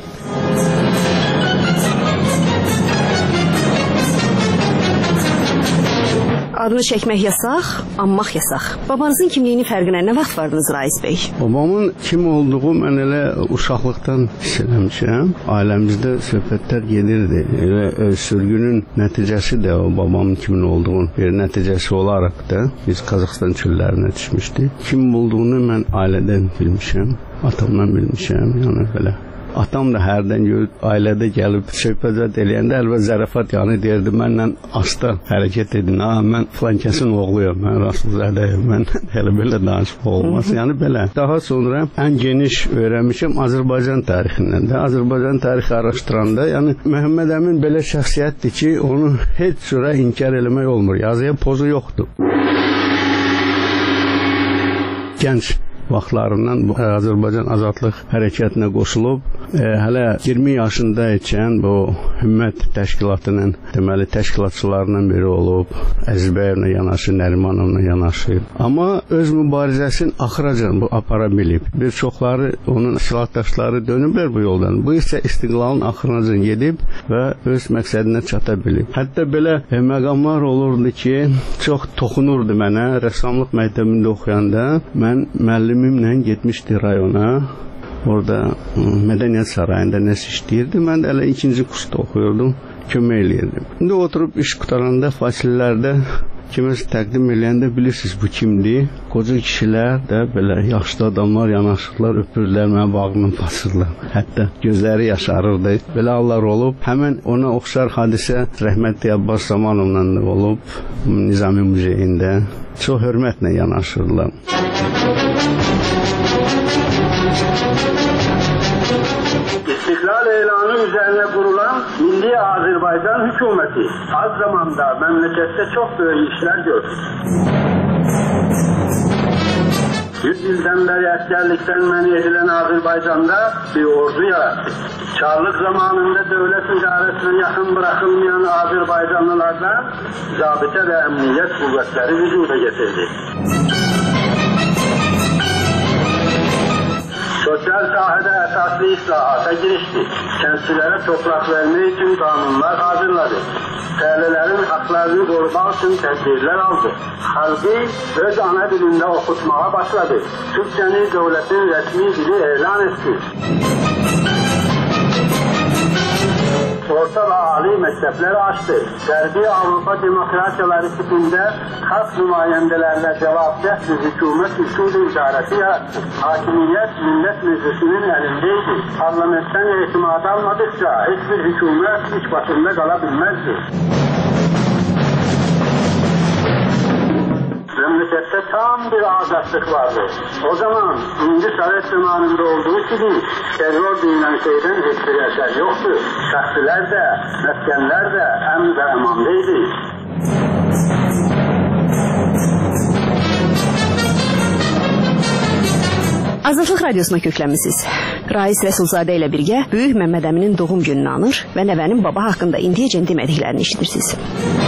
Adını çəkmək yasaq, anmaq yasaq. Babanızın kimliyinin fərqinə nə vaxt vardınız Rais bəy? Babamın kim olduğu mən elə uşaqlıqdan hiss eləmişəm. Ailəmizdə söhbətlər gedirdi. Elə sürgünün nəticəsi də o babamın kimin olduğunu bir nəticəsi olaraq da biz Qazaxıstan çöllərinə düşmüşdük. Kim olduğunu mən ailədən bilmişəm, atamdan bilmişəm, yəni belə. Atam da hərdən görüb, ailədə gəlib söhbət eləyəndə əlbə zərafat yanı deyirdi, mənlə asta hərəkət edin, ha, mən filan kəsin oğluyam, mən Rəsulzadəyim, mən elə belə danışmaq olmaz, yəni belə. Daha sonra ən geniş öyrənmişim Azərbaycan tarixindən də, Azərbaycan tarixi araşdıranda, yəni Məhəmməd Əmin belə şəxsiyyətdir ki, onu heç cürə inkar eləmək olmur, yazıya pozu yoxdur. Gənc vaxtlarından bu Azərbaycan Azadlıq hərəkətinə qoşulub, e, hələ iyirmi yaşında ikən bu Hümmət təşkilatının deməli təşkilatçılarından biri olub, Əzizbəyevlə yanaşı, Nərimanovla yanaşı. Amma öz mübarizəsini axıracan bu apara bilib. Bir çoxları onun silahdaşları dönüblər bu yoldan. Bu isə istiqlalın axırınacan gedib və öz məqsədinə çata bilib. Hətta belə e, məqamlar olurdu ki, çox toxunurdu mənə. Rəssamlıq məktəbində oxuyanda mən müəllimimlə getmişdi rayona. Orada Mədəniyyət Sarayında nəsə işləyirdi. Mən də hələ ikinci kursda oxuyordum, kömək eləyirdim. İndi oturub iş qutaranda fasilələrdə kiməsə təqdim eləyəndə bilirsiniz bu kimdir? Qoca kişilər də belə yaşlı adamlar yanaşırlar, öpürlər, mənə bağrımdan basırlar. Hətta gözləri yaşarırdı. Belə hallar olub. Həmən ona oxşar hadisə rəhmətli Abbas Zamanovla da olub Nizami Muzeyində. Çox hörmətlə yanaşırlar. İstiklal elanı üzerine kurulan Milli Azerbaycan hükümeti az zamanda memlekette çok büyük işler gördü. Yüz yıldan beri askerlikten men edilen Azerbaycan'da bir ordu yarattı. Çarlık zamanında devlet idaresine yakın bırakılmayan Azerbaycanlılardan zabıta ve emniyet kuvvetleri vücuda getirdi. Sosyal sahada esaslı islahata girişti. Kentçilere toprak vermek için kanunlar hazırladı. Tələlərin haklarını korumak için tedbirler aldı. Halkı öz ana dilinde okutmaya başladı. Türkçeni devletin resmi dili elan etti. Orta ve âli mektepleri açtı. Gərbi Avrupa demokrasiyaları tipinde halk nümayendelerle cevapdeh bir hükümet usulü idaresi yarattı. Hakimiyet millet meclisinin elindeydi. Parlamentten itimat almadıkça hiçbir hükümet iç başında kalabilmezdi. Memlekette tam bir azadlık vardı. O zaman İnci Sovet zamanında olduğu gibi terör denilen şeyden hiçbir eser yoktu. Şahsiler de, meskenler de em ve emandaydı. Azadlıq Radiosuna köklənmisiniz. Rais Rəsulzadə ilə birgə Böyük Məmməd Əminin doğum gününü anır və nəvənin baba haqqında indiyəcən demədiklərini eşidirsiniz.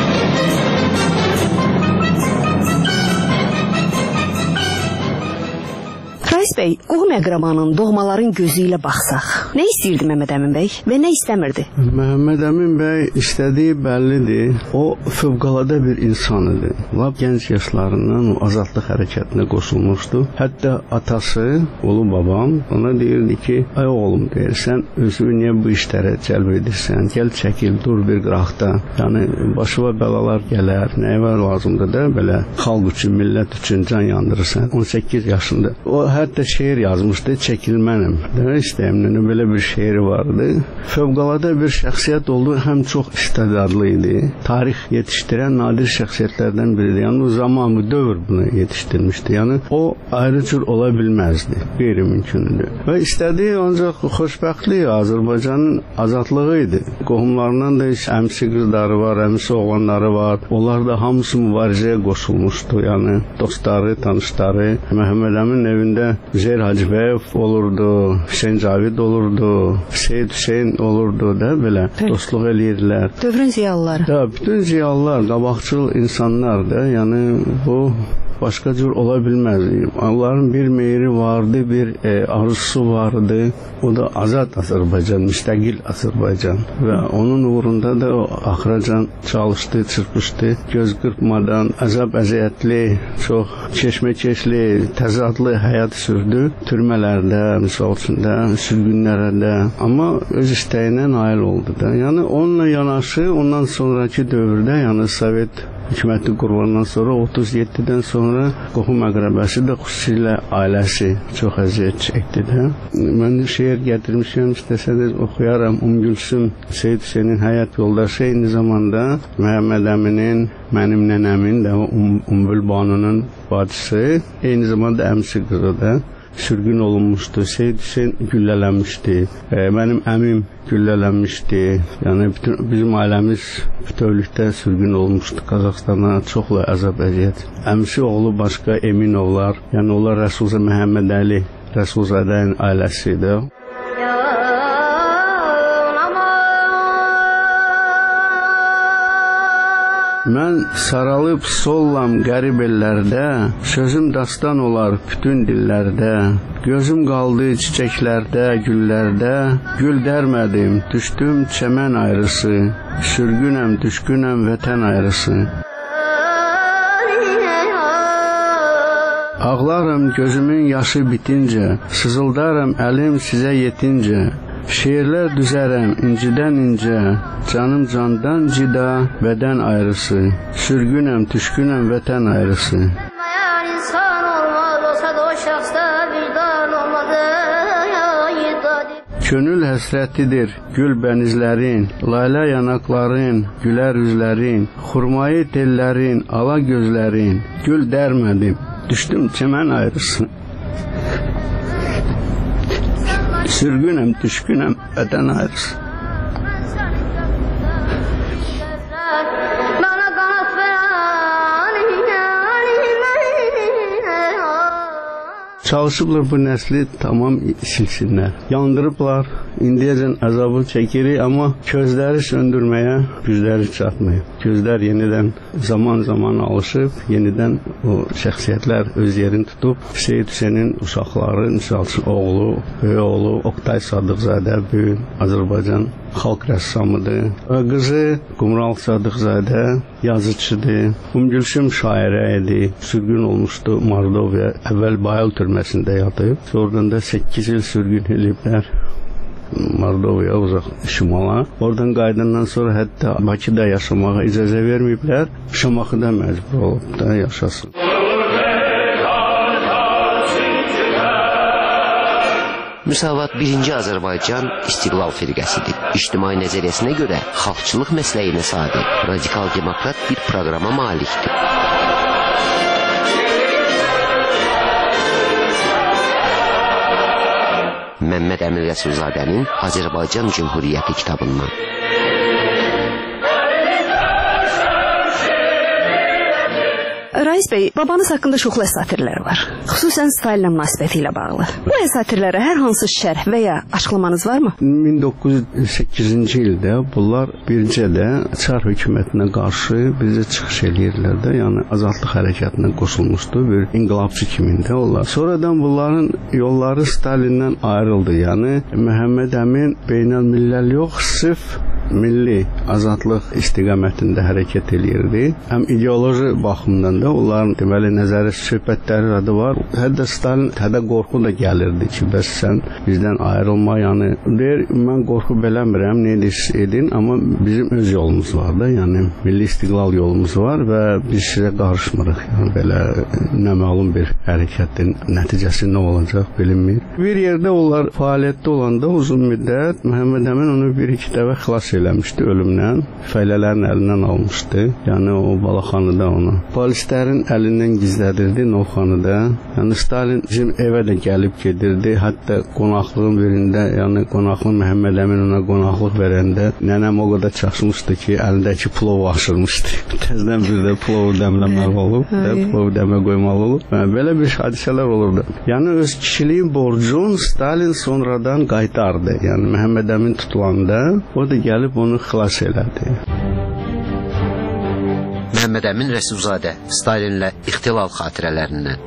Rais bəy, qohum əqrabanın, doğmaların gözü ilə baxsaq, nə istəyirdi Məmməd Əmin bəy və nə istəmirdi? Məmməd Əmin bəy istədiyi bəllidir. O fövqəladə bir insan idi. Lap gənc yaşlarından o azadlıq hərəkətinə qoşulmuşdu. Hətta atası, oğlu babam ona deyirdi ki, ay oğlum deyir, sən özünü niyə bu işlərə cəlb edirsən? Gəl çəkil, dur bir qıraqda. Yəni başına bəlalar gələr, nəyə var lazımdır da belə xalq üçün, millət üçün can yandırırsan. on səkkiz yaşında. O hətta şeir yazmışdı, çəkilmənəm. Demək istəyimlə belə bir şeiri vardı. Fövqəladə bir şəxsiyyət oldu, həm çox istedadlı idi. Tarix yetişdirən nadir şəxsiyyətlərdən biridir. Yəni o zaman, bu dövr bunu yetişdirmişdi. Yəni o ayrı cür ola bilməzdi. Qeyri-mümkündür. Və istədiyi ancaq xoşbəxtlik Azərbaycanın azadlığı idi. Qohumlarından da əmsi qızları var, əmsi oğlanları var. Onlar da hamısı mübarizəyə qoşulmuşdu. Yəni dostları, tanışları. Məhəmməd Əmin evində Üzeyir Hacıbəyev olurdu, Hüseyin Cavid olurdu, Seyid Hüseyin olurdu da belə dostluq eləyirlər. Dövrün ziyalıları. Ya, bütün ziyalılar, qabaqçıl insanlar da, yəni bu başqa cür ola bilməz. Onların bir meyri vardı, bir e, arzusu vardı. O da azad Azərbaycan, müstəqil Azərbaycan. Və onun uğrunda da o axıracan çalışdı, çırpışdı. Göz qırpmadan, əzab-əziyyətli, çox keşməkeşli, təzadlı həyat sürdü. Türmələrdə, misal üçün də, sürgünlərdə. Amma öz istəyinə nail oldu da. Yəni onunla yanaşı, ondan sonraki dövrdə, yəni Sovet hökuməti qurbandan sonra otuz yeddidən sonra qohum əqrəbəsi də xüsusilə ailəsi çox əziyyət çəkdi də. Mən şeir gətirmişəm, istəsəniz oxuyaram. Umgülsüm Seyid Hüseynin həyat yoldaşı, eyni zamanda Məhəmməd Əminin, mənim nənəmin də Umbul Banunun bacısı, eyni zamanda əmsi qızı da. sürgün olunmuşdu. Seyid Hüseyn güllələnmişdi. E, mənim əmim güllələnmişdi. Yəni bütün bizim ailəmiz bütövlükdə sürgün olmuşdu Qazaxstana, çoxlu əzab əziyyət. Əmisi oğlu başqa Eminovlar, yəni onlar Rəsulzadə Məhəmməd Əli Rəsulzadənin ailəsidir. Mən saralıb sollam qərib ellərdə, sözüm dastan olar bütün dillərdə. Gözüm qaldı çiçəklərdə, güllərdə, gül dərmədim, düşdüm çəmən ayrısı, sürgünəm, düşkünəm vətən ayrısı. Ağlarım gözümün yaşı bitincə, sızıldarım əlim sizə yetincə. Şeirlər düzərəm incidən incə, canım candan cida, bədən ayrısı, sürgünəm, düşkünəm vətən ayrısı. Könül həsrətidir gül bənizlərin, layla yanaqların, gülər üzlərin, xurmayı tellərin, ala gözlərin, gül dərmədim, düşdüm çəmən ayrısı. Sürgünəm, düşkünəm, vətən ayrısı. Çalışıblar bu nəsli tamam silsinlər. Yandırıblar, indiyəcən əzabı çəkirik, amma közləri söndürməyə gücləri çatmıyor. Gözlər yenidən zaman-zaman alışıb, yenidən o şəxsiyyətlər öz yerini tutub. Seyid Hüseynin uşaqları, misal üçün oğlu, böyük oğlu Oktay Sadıqzadə, böyük Azərbaycan xalq rəssamıdır. Qızı Qumral Sadıqzadə yazıcıdır. Umgülsüm şairə idi. Sürgün olmuşdu Mordovya. Əvvəl Bayıl türməsində yatıb. Oradan da səkkiz il sürgün ediblər. Mordovya uzaq şimala. Oradan qayıdandan sonra hətta Bakıda yaşamağa icazə verməyiblər. Şamaxıda məcbur olub da yaşasın. Müsavat birinci Azərbaycan İstiqlal firqəsidir. İctimai nəzəriyyəsinə görə xalqçılıq məsləyinə sadiq, radikal demokrat bir proqrama malikdir. Məmməd Əmin Rəsulzadənin Azərbaycan Cümhuriyyəti kitabından. Rais bəy, babanız haqqında çoxlu əsatirlər var. Xüsusən Stalinlə münasibəti ilə bağlı. Bu əsatirlərə hər hansı şərh və ya açıqlamanız varmı? min doqquz yüz səkkizinci ildə bunlar bircə də Çar hökumətinə qarşı bizə çıxış eləyirlər də, yəni azadlıq hərəkatına qoşulmuşdu, bir inqilabçı kimində onlar. Sonradan bunların yolları Stalindən ayrıldı, yəni Məhəmməd Əmin beynəlmilləl yox, sırf milli azadlıq istiqamətində hərəkət eləyirdi. Həm ideoloji baxımdan da onların deməli nəzəri söhbətləri adı var. Hətta Stalin hədə qorxu da gəlirdi ki, bəs sən bizdən ayrılma, yəni deyir, mən qorxu beləmirəm, nə edin, amma bizim öz yolumuz var da, yəni milli istiqlal yolumuz var və biz sizə qarışmırıq. Yəni belə naməlum bir hərəkətin nəticəsi nə olacaq bilinmir. Bir yerdə onlar fəaliyyətdə olanda uzun müddət Məhəmməd Əmin onu bir-iki dəfə xilas eləmişdi ölümdən, fəhlələrin əlindən almışdı. Yəni o balaxanıda onu. Polislərin əlindən gizlədirdi Novxanıda. Yəni Stalin bizim evə də gəlib gedirdi. Hətta qonaqlığın birində, yəni qonaqlı Məhəmməd Əmin ona qonaqlıq verəndə nənəm o qədər çaşmışdı ki, əlindəki plov aşırmışdı. Təzədən bir də plov dəmləməli olub, plov dəmə qoymalı olub. Belə bir hadisələr olurdu. Yəni öz kişiliyin borcunu Stalin sonradan qaytardı. Yəni Məhəmməd Əmin tutulanda o da gəlib onu xilas elədi. Məhəmməd Əmin Rəsulzadə Stalinlə ixtilal xatirələrindən.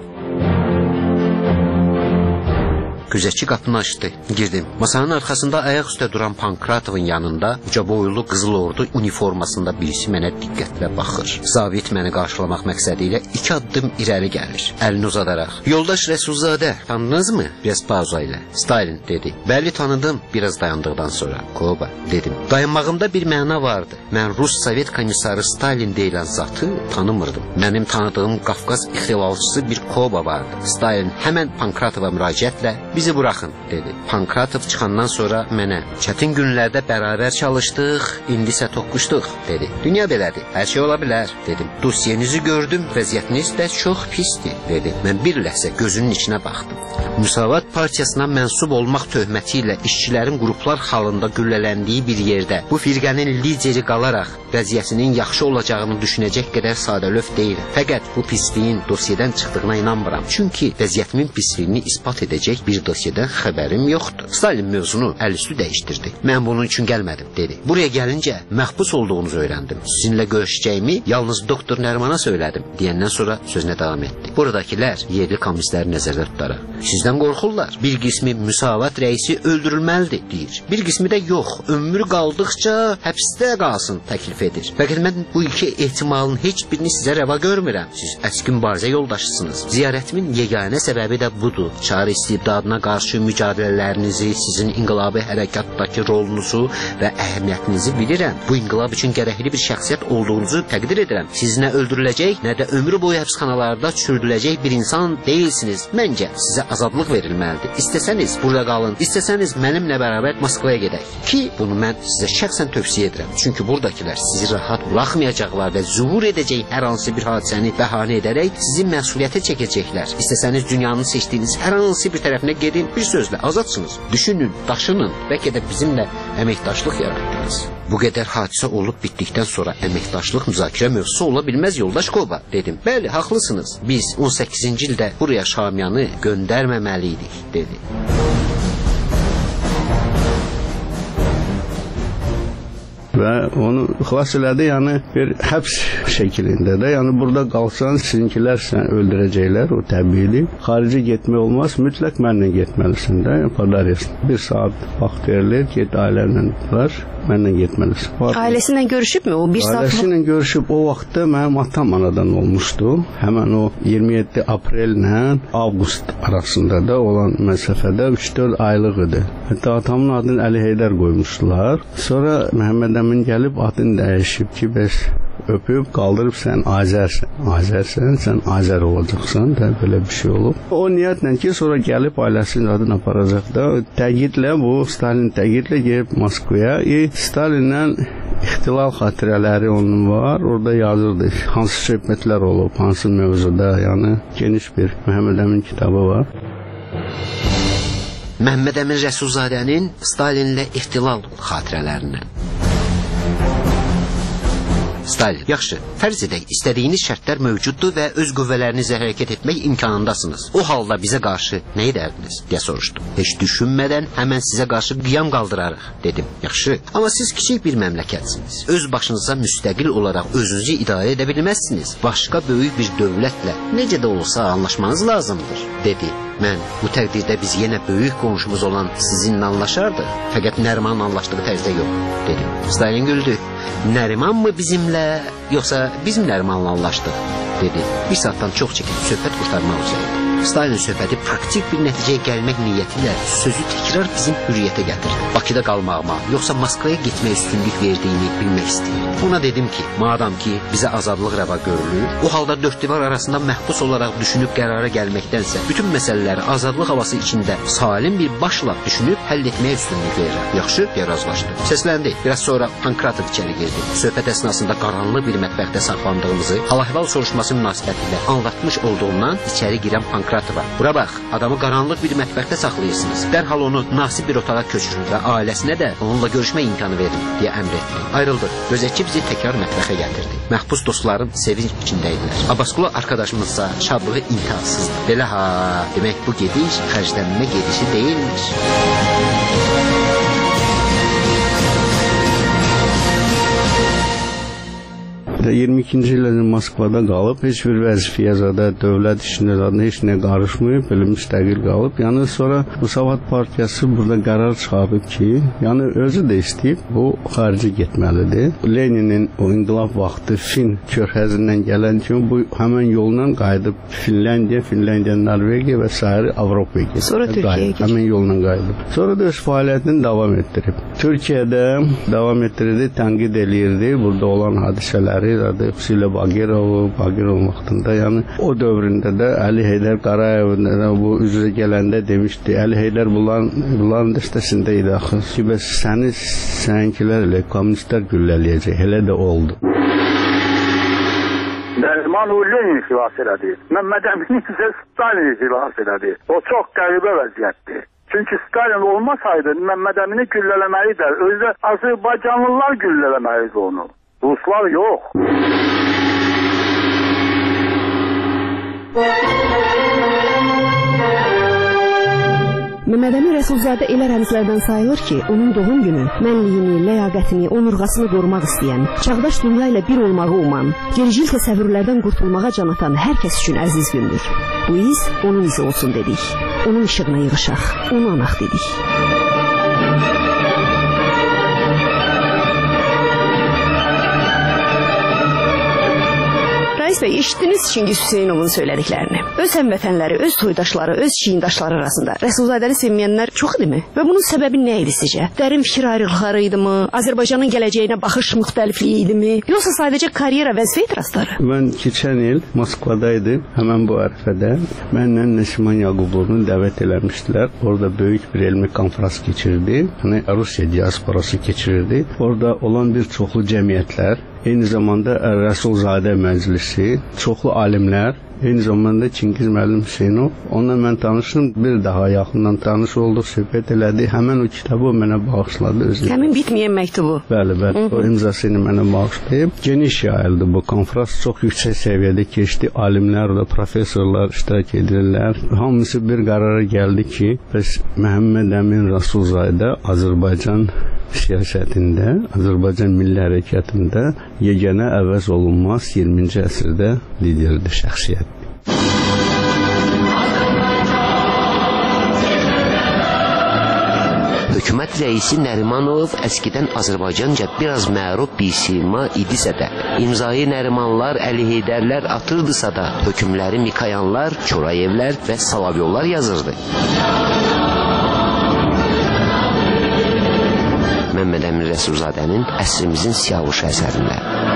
Gözətçi qapını açdı, girdim. Masanın arxasında ayaq üstə duran Pankratovun yanında uca boylu qızıl ordu uniformasında birisi mənə diqqətlə baxır. Zabit məni qarşılamaq məqsədi ilə iki addım irəli gəlir. Əlini uzadaraq. Yoldaş Rəsulzadə, tanıdınızmı? Biraz pauza ilə. Stalin dedi. Bəli, tanıdım. Biraz dayandıqdan sonra. Koba, dedim. Dayanmağımda bir məna vardı. Mən Rus Sovet komissarı Stalin deyilən zatı tanımırdım. Mənim tanıdığım Qafqaz ixtilalçısı bir Koba vardı. Stalin həmən Pankratova müraciətlə bizi buraxın, dedi. Pankratov çıxandan sonra mənə, çətin günlərdə bərabər çalışdıq, indisə toqquşduq, dedi. Dünya belədir, hər şey ola bilər, dedim. Dosyenizi gördüm, vəziyyətiniz də çox pisdir, dedi. Mən bir ləhzə gözünün içinə baxdım. Müsavat Partiyasına mənsub olmaq töhməti ilə işçilərin qruplar halında güllələndiyi bir yerdə bu firqənin lideri qalaraq vəziyyətinin yaxşı olacağını düşünəcək qədər sadəlöv deyiləm. Fəqət bu pisliyin dosyadan çıxdığına inanmıram. Çünki vəziyyətimin pisliyini ispat edəcək bir dosyadan xəbərim yoxdur. Stalin mövzunu əlüstü dəyişdirdi. Mən bunun üçün gəlmədim, dedi. Buraya gəlincə məhbus olduğunuzu öyrəndim. Sizinlə görüşəcəyimi yalnız doktor Nərimana söylədim, deyəndən sonra sözünə davam etdi. Buradakilər yerli kommunistləri nəzərdə tutaraq. Sizdən qorxurlar. Bir qismi Müsavat rəisi öldürülməlidir, deyir. Bir qismi də yox, ömrü qaldıqca həbsdə qalsın təklif edir. Fəqət mən bu iki ehtimalın heç birini sizə rəva görmürəm. Siz əski mübarizə yoldaşısınız. Ziyarətimin yeganə səbəbi də budur. Çar istibdadına qarşı mücadilələrinizi, sizin inqilabi hərəkatdakı rolunuzu və əhəmiyyətinizi bilirəm. Bu inqilab üçün gərəkli bir şəxsiyyət olduğunuzu təqdir edirəm. Siz nə öldürüləcək, nə də ömrü boyu həbsxanalarda çürüdüləcək bir insan deyilsiniz. Məncə sizə azadlıq verilməlidir. İstəsəniz burada qalın, istəsəniz mənimlə bərabər Moskvaya gedək. Ki, bunu mən sizə şəxsən tövsiyə edirəm. Çünki buradakilər sizi rahat buraxmayacaqlar və zühur edəcək hər hansı bir hadisəni bəhanə edərək sizi məsuliyyətə çəkəcəklər. İstəsəniz dünyanın seçdiyiniz hər hansı bir tərəfinə gedin, bir sözlə azadsınız. Düşünün, daşının, bəlkə də bizimlə əməkdaşlıq yaratdınız. Bu qədər hadisə olub bitdikdən sonra əməkdaşlıq müzakirə mövzusu ola bilməz yoldaş Koba, dedim. Bəli, haqlısınız. Biz on səkkizinci ildə buraya Şamyanı göndərməməliydik, dedi. Və onu xilas elədi, yəni bir həbs şəklində də, yəni burada qalsan sizinkilər sən öldürəcəklər, o təbiidir. Xarici getmək olmaz, mütləq mənlə getməlisin də, padarırsın. Bir saat vaxt verilir, get ailələ var, mənlə getməlisin. Var. Ailəsinlə görüşübmü o bir saat? Ailəsinlə görüşüb, o vaxtda mənim atam anadan olmuşdu. Həmən o iyirmi yeddi aprel ilə avqust arasında da olan məsafədə üç dörd aylıq idi. Hətta atamın adını Əli Heydər qoymuşdular. Sonra Məhəmməd Əmin gəlib adını dəyişib ki, bəs öpüb, qaldırıb sən Azərsən. Azərsən, sən Azər olacaqsan da, belə bir şey olub. O niyyətlə ki, sonra gəlib ailəsinin adını aparacaq da, təqidlə bu, Stalin təqidlə gəlib Moskvaya. E, Stalinlə ixtilal xatirələri onun var, orada yazırdı. Hansı söhbətlər olub, hansı mövzuda, yəni geniş bir Məhəmməd Əmin kitabı var. Məhəmməd Əmin Rəsulzadənin Stalinlə ixtilal xatirələrindən. Stalin, yaxşı, fərz edək, istədiyiniz şərtlər mövcuddur və öz qüvvələrinizlə hərəkət etmək imkanındasınız. O halda bizə qarşı nə edərdiniz, deyə soruşdum. Heç düşünmədən həmən sizə qarşı qiyam qaldırarıq, dedim. Yaxşı, amma siz kiçik bir məmləkətsiniz. Öz başınıza müstəqil olaraq özünüzü idarə edə bilməzsiniz. Başqa böyük bir dövlətlə necə də olsa anlaşmanız lazımdır, dedi. Mən bu təqdirdə biz yenə böyük qonşumuz olan sizinlə anlaşardıq, fəqət Nərimanın anlaşdığı tərzdə yox, dedim. Stalin güldü. Nəriman mı bizimlə, yoxsa biz Nərimanla anlaşdıq, dedi. Bir saatdan çox çəkib söhbət qurtarmaq üzrəydi. Stalin söhbəti praktik bir nəticəyə gəlmək niyyəti ilə sözü təkrar bizim hürriyyətə gətirdi. Bakıda qalmağıma, yoxsa Moskvaya getməyə üstünlük verdiyini bilmək istəyirdi. Ona dedim ki, madam ki, bizə azadlıq rəva görülür, o halda dörd divar arasında məhbus olaraq düşünüb qərara gəlməkdənsə, bütün məsələləri azadlıq havası içində salim bir başla düşünüb həll etməyə üstünlük verirəm. Yaxşı, deyə razılaşdı. Səsləndi. Biraz sonra Pankratov içəri girdi. Söhbət əsnasında qaranlıq bir mətbəxdə saxlandığımızı hal-əhval soruşması münasibətilə anlatmış olduğundan içəri girən Pankratov bura bax, adamı qaranlıq bir mətbəxdə saxlayırsınız. Dərhal onu nasib bir otağa köçürün və ailəsinə də onunla görüşmə imkanı verin, deyə əmr etdi. Ayrıldıq. Gözətçi bizi təkrar mətbəxə gətirdi. Məhbus dostlarım sevinç içindəydilər. Abbasqulu arkadaşımızsa şadlığı intihasızdı. Belə ha, demək bu gediş xərclənmə gedişi deyilmiş. iyirmi ikinci ildə Moskvada qalıb, heç bir vəzifəyə zadə, dövlət işinə zadə heç nə qarışmayıb, belə müstəqil qalıb. Yəni sonra Müsavat Partiyası burada qərar çıxarıb ki, yəni özü də istəyib, bu xarici getməlidir. Leninin o inqilab vaxtı Fin körfəzindən gələn kimi bu həmən yolla qayıdıb Finlandiya, Finlandiya, Norvegiya və sair Avropaya gedib. Sonra Türkiyəyə gedib. Həmən yolla qayıdıb. Sonra da öz fəaliyyətini davam etdirib. Türkiyədə davam etdirdi, tənqid eləyirdi burada olan hadisələri. adı Xülə Bagirov, Bagirov vaxtında, yəni o dövründə də Əli Heydər Qarayevin bu üzrə gələndə demişdi, Əli Heydər bunların, bunların dəstəsində idi axı. Ki, bəs səni sənkilərlə kommunistlər güllələyəcək, elə də oldu. Nəriman Lenin xilas elədi. Məmməd Əmin isə Stalin xilas elədi. O çox qəribə vəziyyətdir. Çünki Stalin olmasaydı Məmməd Əmini güllələməli də, özü Azərbaycanlılar güllələməlidir onu. Ruslar yox. Məmməd Əmin Rəsulzadə elə rəmzlərdən sayılır ki, onun doğum günü mənliyini, ləyaqətini, onurğasını qorumaq istəyən, çağdaş dünya ilə bir olmağı uman, gericil təsəvvürlərdən qurtulmağa can atan hər kəs üçün əziz gündür. Bu iz onun izi olsun dedik. Onun işığına yığışaq, onu anaq dedik. Rais Bey, eşitdiniz Çingiz Hüseynovun söylədiklərini. Öz həmvətənləri, öz soydaşları, öz şiindaşları arasında Rəsulzadəni sevməyənlər çox idi mi? Və bunun səbəbi nə idi sizcə? Dərin fikir ayrılıqları idi mi? Azərbaycanın gələcəyinə baxış müxtəlifliyi idi mi? Yoxsa sadəcə karyera vəzifə etirazları? Mən keçən il Moskvadaydım, həmən bu ərəfədə. Mənlə Nəsiman Yaqubluğunu dəvət eləmişdilər. Orada böyük bir elmi konfrans keçirdi. Hani Rusiya diasporası keçirirdi. Orada olan bir çoxlu cəmiyyətlər, eyni zamanda Rəsulzadə məclisi, çoxlu alimlər, eyni zamanda Çingiz müəllim Hüseynov. Onunla mən tanışdım, bir daha yaxından tanış olduq, söhbət elədi. Həmən o kitabı mənə bağışladı özü. Həmin bitməyən məktubu. Bəli, bəli. O imzasını mənə bağışlayıb. Geniş yayıldı bu konfrans, çox yüksək səviyyədə keçdi. Alimlər də, professorlar iştirak edirlər. Hamısı bir qərara gəldi ki, bəs Məhəmməd Əmin Rəsulzadə Azərbaycan siyasətində, Azərbaycan milli hərəkatında yeganə əvəz olunmaz iyirminci əsrdə liderdir, şəxsiyyətdir. Hökumət rəisi Nərimanov əskidən Azərbaycanca biraz məruf bir sima idisə də, imzayı Nərimanlar, Əli Heydərlər atırdısa da, hökümləri Mikayanlar, Çorayevlər və Salavyollar yazırdı. Məmməd Əmin Rəsulzadənin əsrimizin siyavuş əsərində.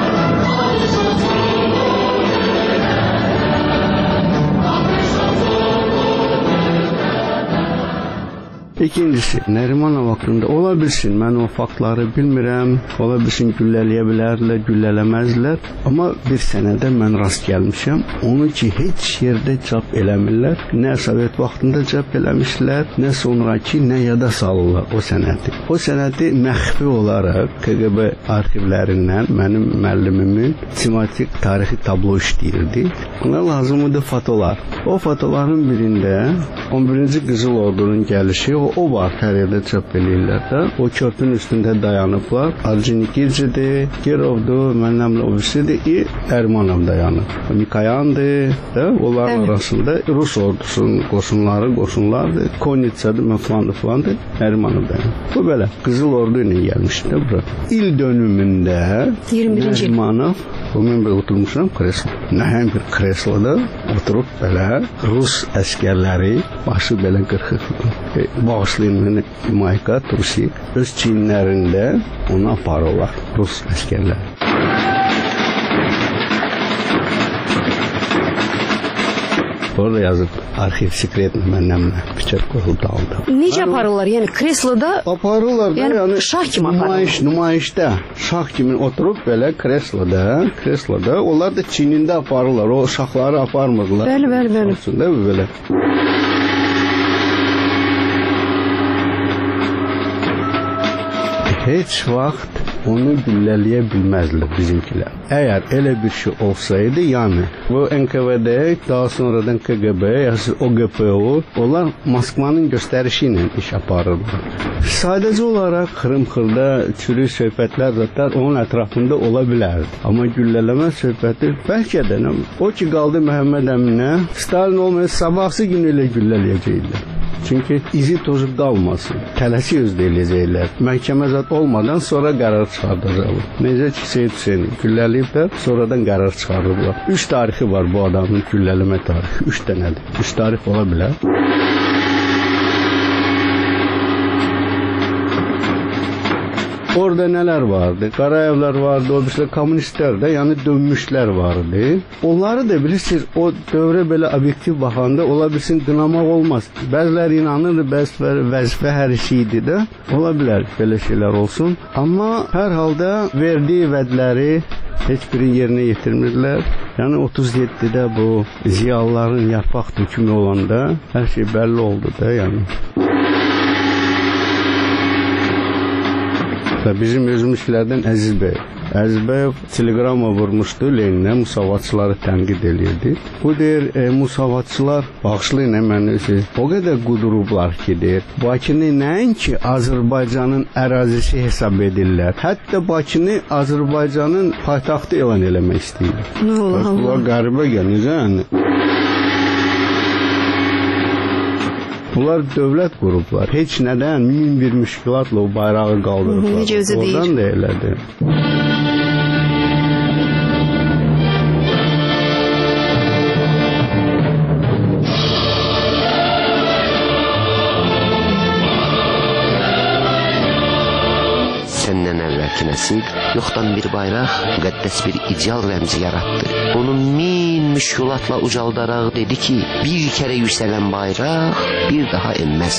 İkincisi, Nərimanov haqqında ola bilsin, mən o faktları bilmirəm, ola bilsin güllələyə bilərlər, güllələməzlər, amma bir sənədə mən rast gəlmişəm, onu ki, heç yerdə çap eləmirlər, nə Sovet vaxtında çap eləmişlər, nə sonraki, nə yada salırlar o sənədi. O sənədi məxfi olaraq K G B arxivlərindən mənim müəllimimin tematik tarixi tablo işləyirdi. Ona lazımdır fotolar. O fotoların birində on birinci Qızıl Ordunun gəlişi, o, o var, hər yerdə çöp eləyirlər də. O körpün üstündə dayanıblar. Arjinikidzedir, Gerovdur, mənəmlə obisidir, i Ermanov dayanıb. Mikayandır, da, onların arasında Rus ordusunun qoşunları, qoşunlardır. Konitsadır, məflandır, falandır, Ermanov dayanıb. Bu belə, Qızıl Ordu ilə gəlmişdir bura. İl dönümündə Ermanov, o mən belə oturmuşam kreslo. Nəhəm bir kresloda oturub belə Rus əskərləri, başı belə qırxıq. E, bağışlayın məni Mayka, Tursi, öz çiyinlərində onu aparırlar, Rus əskərləri. Orada yazıb, arxiv sekretlə mənəmlə biçək qoyuldu aldı. Necə aparırlar? Yəni kresloda? Aparırlar da, yəni, yəni şah kimi aparırlar. Nümayiş, nümayişdə, şah kimi oturub belə kresloda, kresloda, onlar da çiynində aparırlar, o şahları aparmırlar. Bəli, bəli, bəli. Aslında belə. Heç vaxt onu güllələyə bilməzlər bizimkilər. Əgər elə bir şey olsaydı, yəni bu N K V D, daha sonradan K G B, O G P O, onlar Moskvanın göstərişi ilə iş aparırlar. Sadəcə olaraq xırım-xırda çürük söhbətlər zaten onun ətrafında ola bilərdi. Amma güllələmə söhbəti bəlkə də o ki qaldı Məhəmməd Əminə, Stalin olmayan sabahsı günü ilə güllələyəcəklər. Çünki izi tozu qalmasın. Tələsi özdələyəcəklər. Məhkəmə zat olmadan sonra qərar çıxardacaqlar. Necə ki, Seyid Hüseyni gülləliyiblər, sonradan qərar çıxarırlar. Üç tarixi var bu adamın güllələmə tarixi. Üç dənədir. Üç tarix ola bilər. Orada neler vardı? Qarayevlər vardı, o birisi komünistlər də, yəni dönmüşlər vardı. Onları da bilirsiniz, o dövrə belə obyektiv baxanda ola bilsin qınamaq olmaz. Bəziləri inanır, bəziləri vəzifə hər işi idi də. Ola bilər belə şeylər olsun. Amma hər halda verdiyi vədləri heç biri yerinə yetirmirlər. Yəni otuz yeddidə bu ziyalıların yarpaq dökümü olanda hər şey bəlli oldu da, yəni. Və bizim özümüzlərdən Əziz bəy. Əziz bəy teleqrama vurmuşdu Leninə, musavatçıları tənqid edirdi. Bu deyir, e, musavatçılar bağışlayın məni özü, o qədər qudurublar ki, deyir, Bakını nəinki Azərbaycanın ərazisi hesab edirlər, hətta Bakını Azərbaycanın paytaxtı elan eləmək istəyirlər. Nə ola, Allah. Qəribə gəlir, yəni. Bunlar dövlət qurublar. Heç nədən min bir müşkilatla o bayrağı qaldırıblar. Necə özü deyir. Oradan da elədir. Səndən əvvəlki nəsil yoxdan bir bayraq, müqəddəs bir ideal rəmzi yaratdı. Onu min müşkülatla ucaldaraq dedi ki, bir kərə yüksələn bayraq bir daha enməz.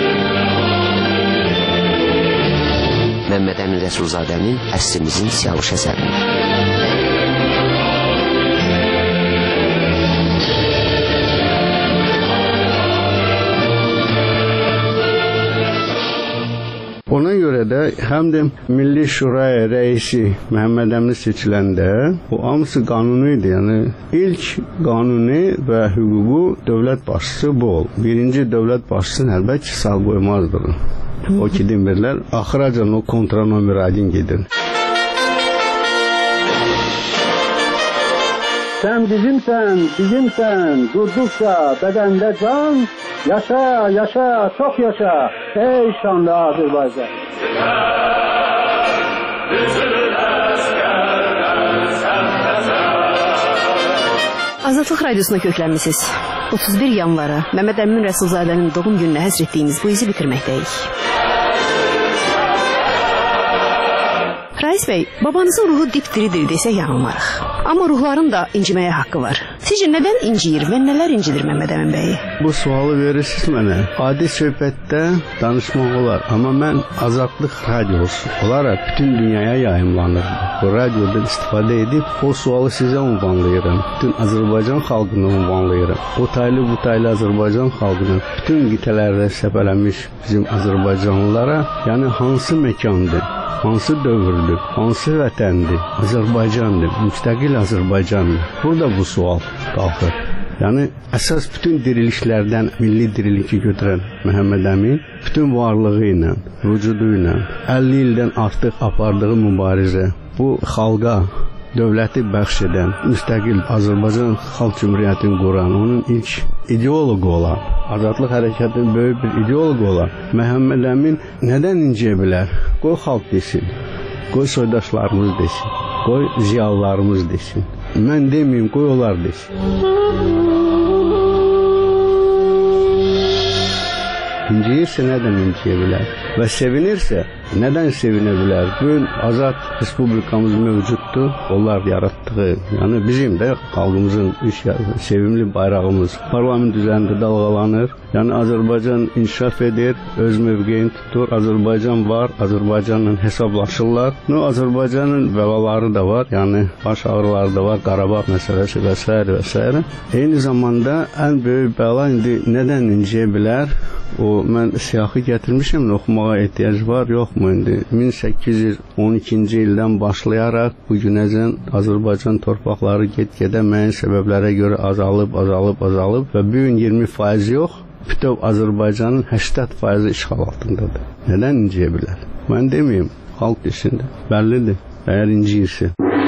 Məmməd Əmin Rəsulzadənin əsrimizin Siyavuş əsəri. Ona görə də həm də Milli Şuraya rəisi Məhəmməd Əmin seçiləndə o hamısı qanuni idi. Yəni ilk qanuni və hüququ dövlət başçısı bu ol. Birinci dövlət başçısını əlbəttə ki, sağ qoymazdır. O ki demirlər, axıracan o kontranomeraydın gedir. Sen bizimsen, bizimsen, durdukça bedende can, yaşa, yaşa, çok yaşa, ey şanlı Azerbaycan. Azadlıq Radiosuna köklənmisiniz. otuz bir yanvara Məmməd Əmin Rəsulzadənin doğum gününə həsr etdiyimiz bu izi bitirməkdəyik. Rais bəy, babanızın ruhu dipdiridir desək yanılmarıq. Amma ruhların da inciməyə haqqı var. Sizcə nədən inciyir və nələr incidir Məmməd Əmin bəyi? Bu sualı verirsiniz mənə. Adi söhbətdə danışmaq olar. Amma mən Azadlıq Radiosu olaraq bütün dünyaya yayımlanırım. Bu radiodan istifadə edib o sualı sizə ünvanlayıram. Bütün Azərbaycan xalqına ünvanlayıram. O taylı bu taylı Azərbaycan xalqının bütün qitələrdə səpələnmiş bizim Azərbaycanlılara, yəni hansı məkandır? Hansı dövrdür, hansı vətəndir, Azərbaycandır, müstəqil Azərbaycandır. Burada bu sual qalxır. Yəni, əsas bütün dirilişlərdən milli diriliki götürən Məhəmməd Əmin, bütün varlığı ilə, vücudu ilə, əlli ildən artıq apardığı mübarizə, bu xalqa, dövləti bəxş edən, müstəqil Azərbaycan Xalq Cümhuriyyətini quran, onun ilk ideoloqu olan, Azadlıq Hərəkatının böyük bir ideoloqu olan Məhəmməd Əmin nədən inciyə bilər? Qoy xalq desin, qoy soydaşlarımız desin, qoy ziyalılarımız desin. Mən deməyim, qoy onlar desin. İnciyirsə nədən inciyə bilər? Və sevinirsə nədən sevinə bilər? Bugün azad respublikamız mövcuddur. Onlar yaratdığı, yəni bizim də xalqımızın üç sevimli bayrağımız parlament üzərində dalğalanır. Yəni Azərbaycan inkişaf edir, öz mövqeyini tutur. Azərbaycan var, Azərbaycanla hesablaşırlar. No, Azərbaycanın bəlaları da var, yəni baş ağrıları da var, Qarabağ məsələsi və s. və s. Eyni zamanda ən böyük bəla indi nədən inciyə bilər? O, mən siyahı gətirmişəm, oxumağa ehtiyac var, yoxmu indi? min səkkiz yüz on ikinci ildən başlayaraq bu günəcən Azərbaycan torpaqları get-gedə müəyyən səbəblərə görə azalıb, azalıb, azalıb və bu gün iyirmi faiz yox, bütöv Azərbaycanın səksən faizi işğal altındadır. Nədən inciyə bilər? Mən deməyim, xalq desindir, bəllidir, əgər inciyirsə.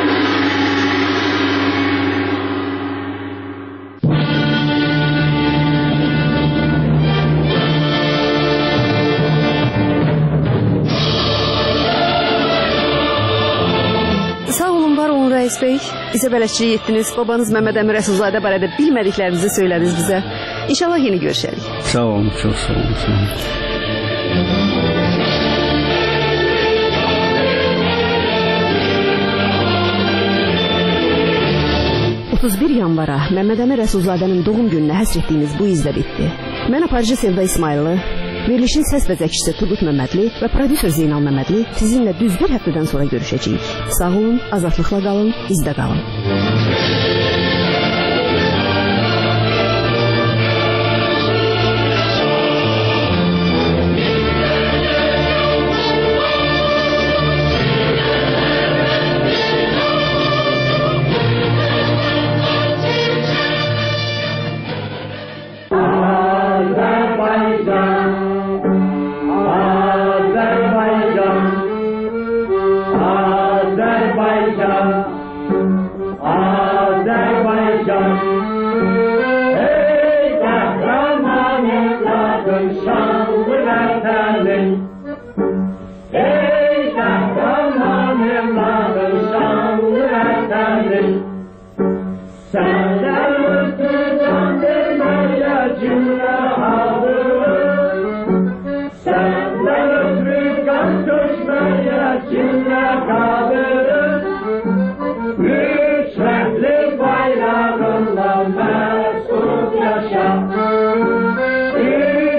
Rais bəy, bizə bələdçilik etdiniz. Babanız Məmməd Əmin Rəsulzadə barədə bilmədiklərinizi söylədiniz bizə. İnşallah yeni görüşərik. Sağ olun, çox sağ olun. otuz bir yanvara Məmməd Əmin Rəsulzadənin doğum gününə həsr etdiyimiz bu izlə bitdi. Mən aparıcı Sevda İsmayıllı, verilişin səs bəzəkçisi Turgut Məmmədli və prodüser Zeynal Məmmədli sizinlə düz bir həftədən sonra görüşəcəyik. Sağ olun, azadlıqla qalın, izdə qalın.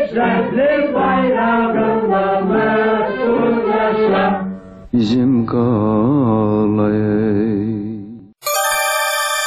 Bizim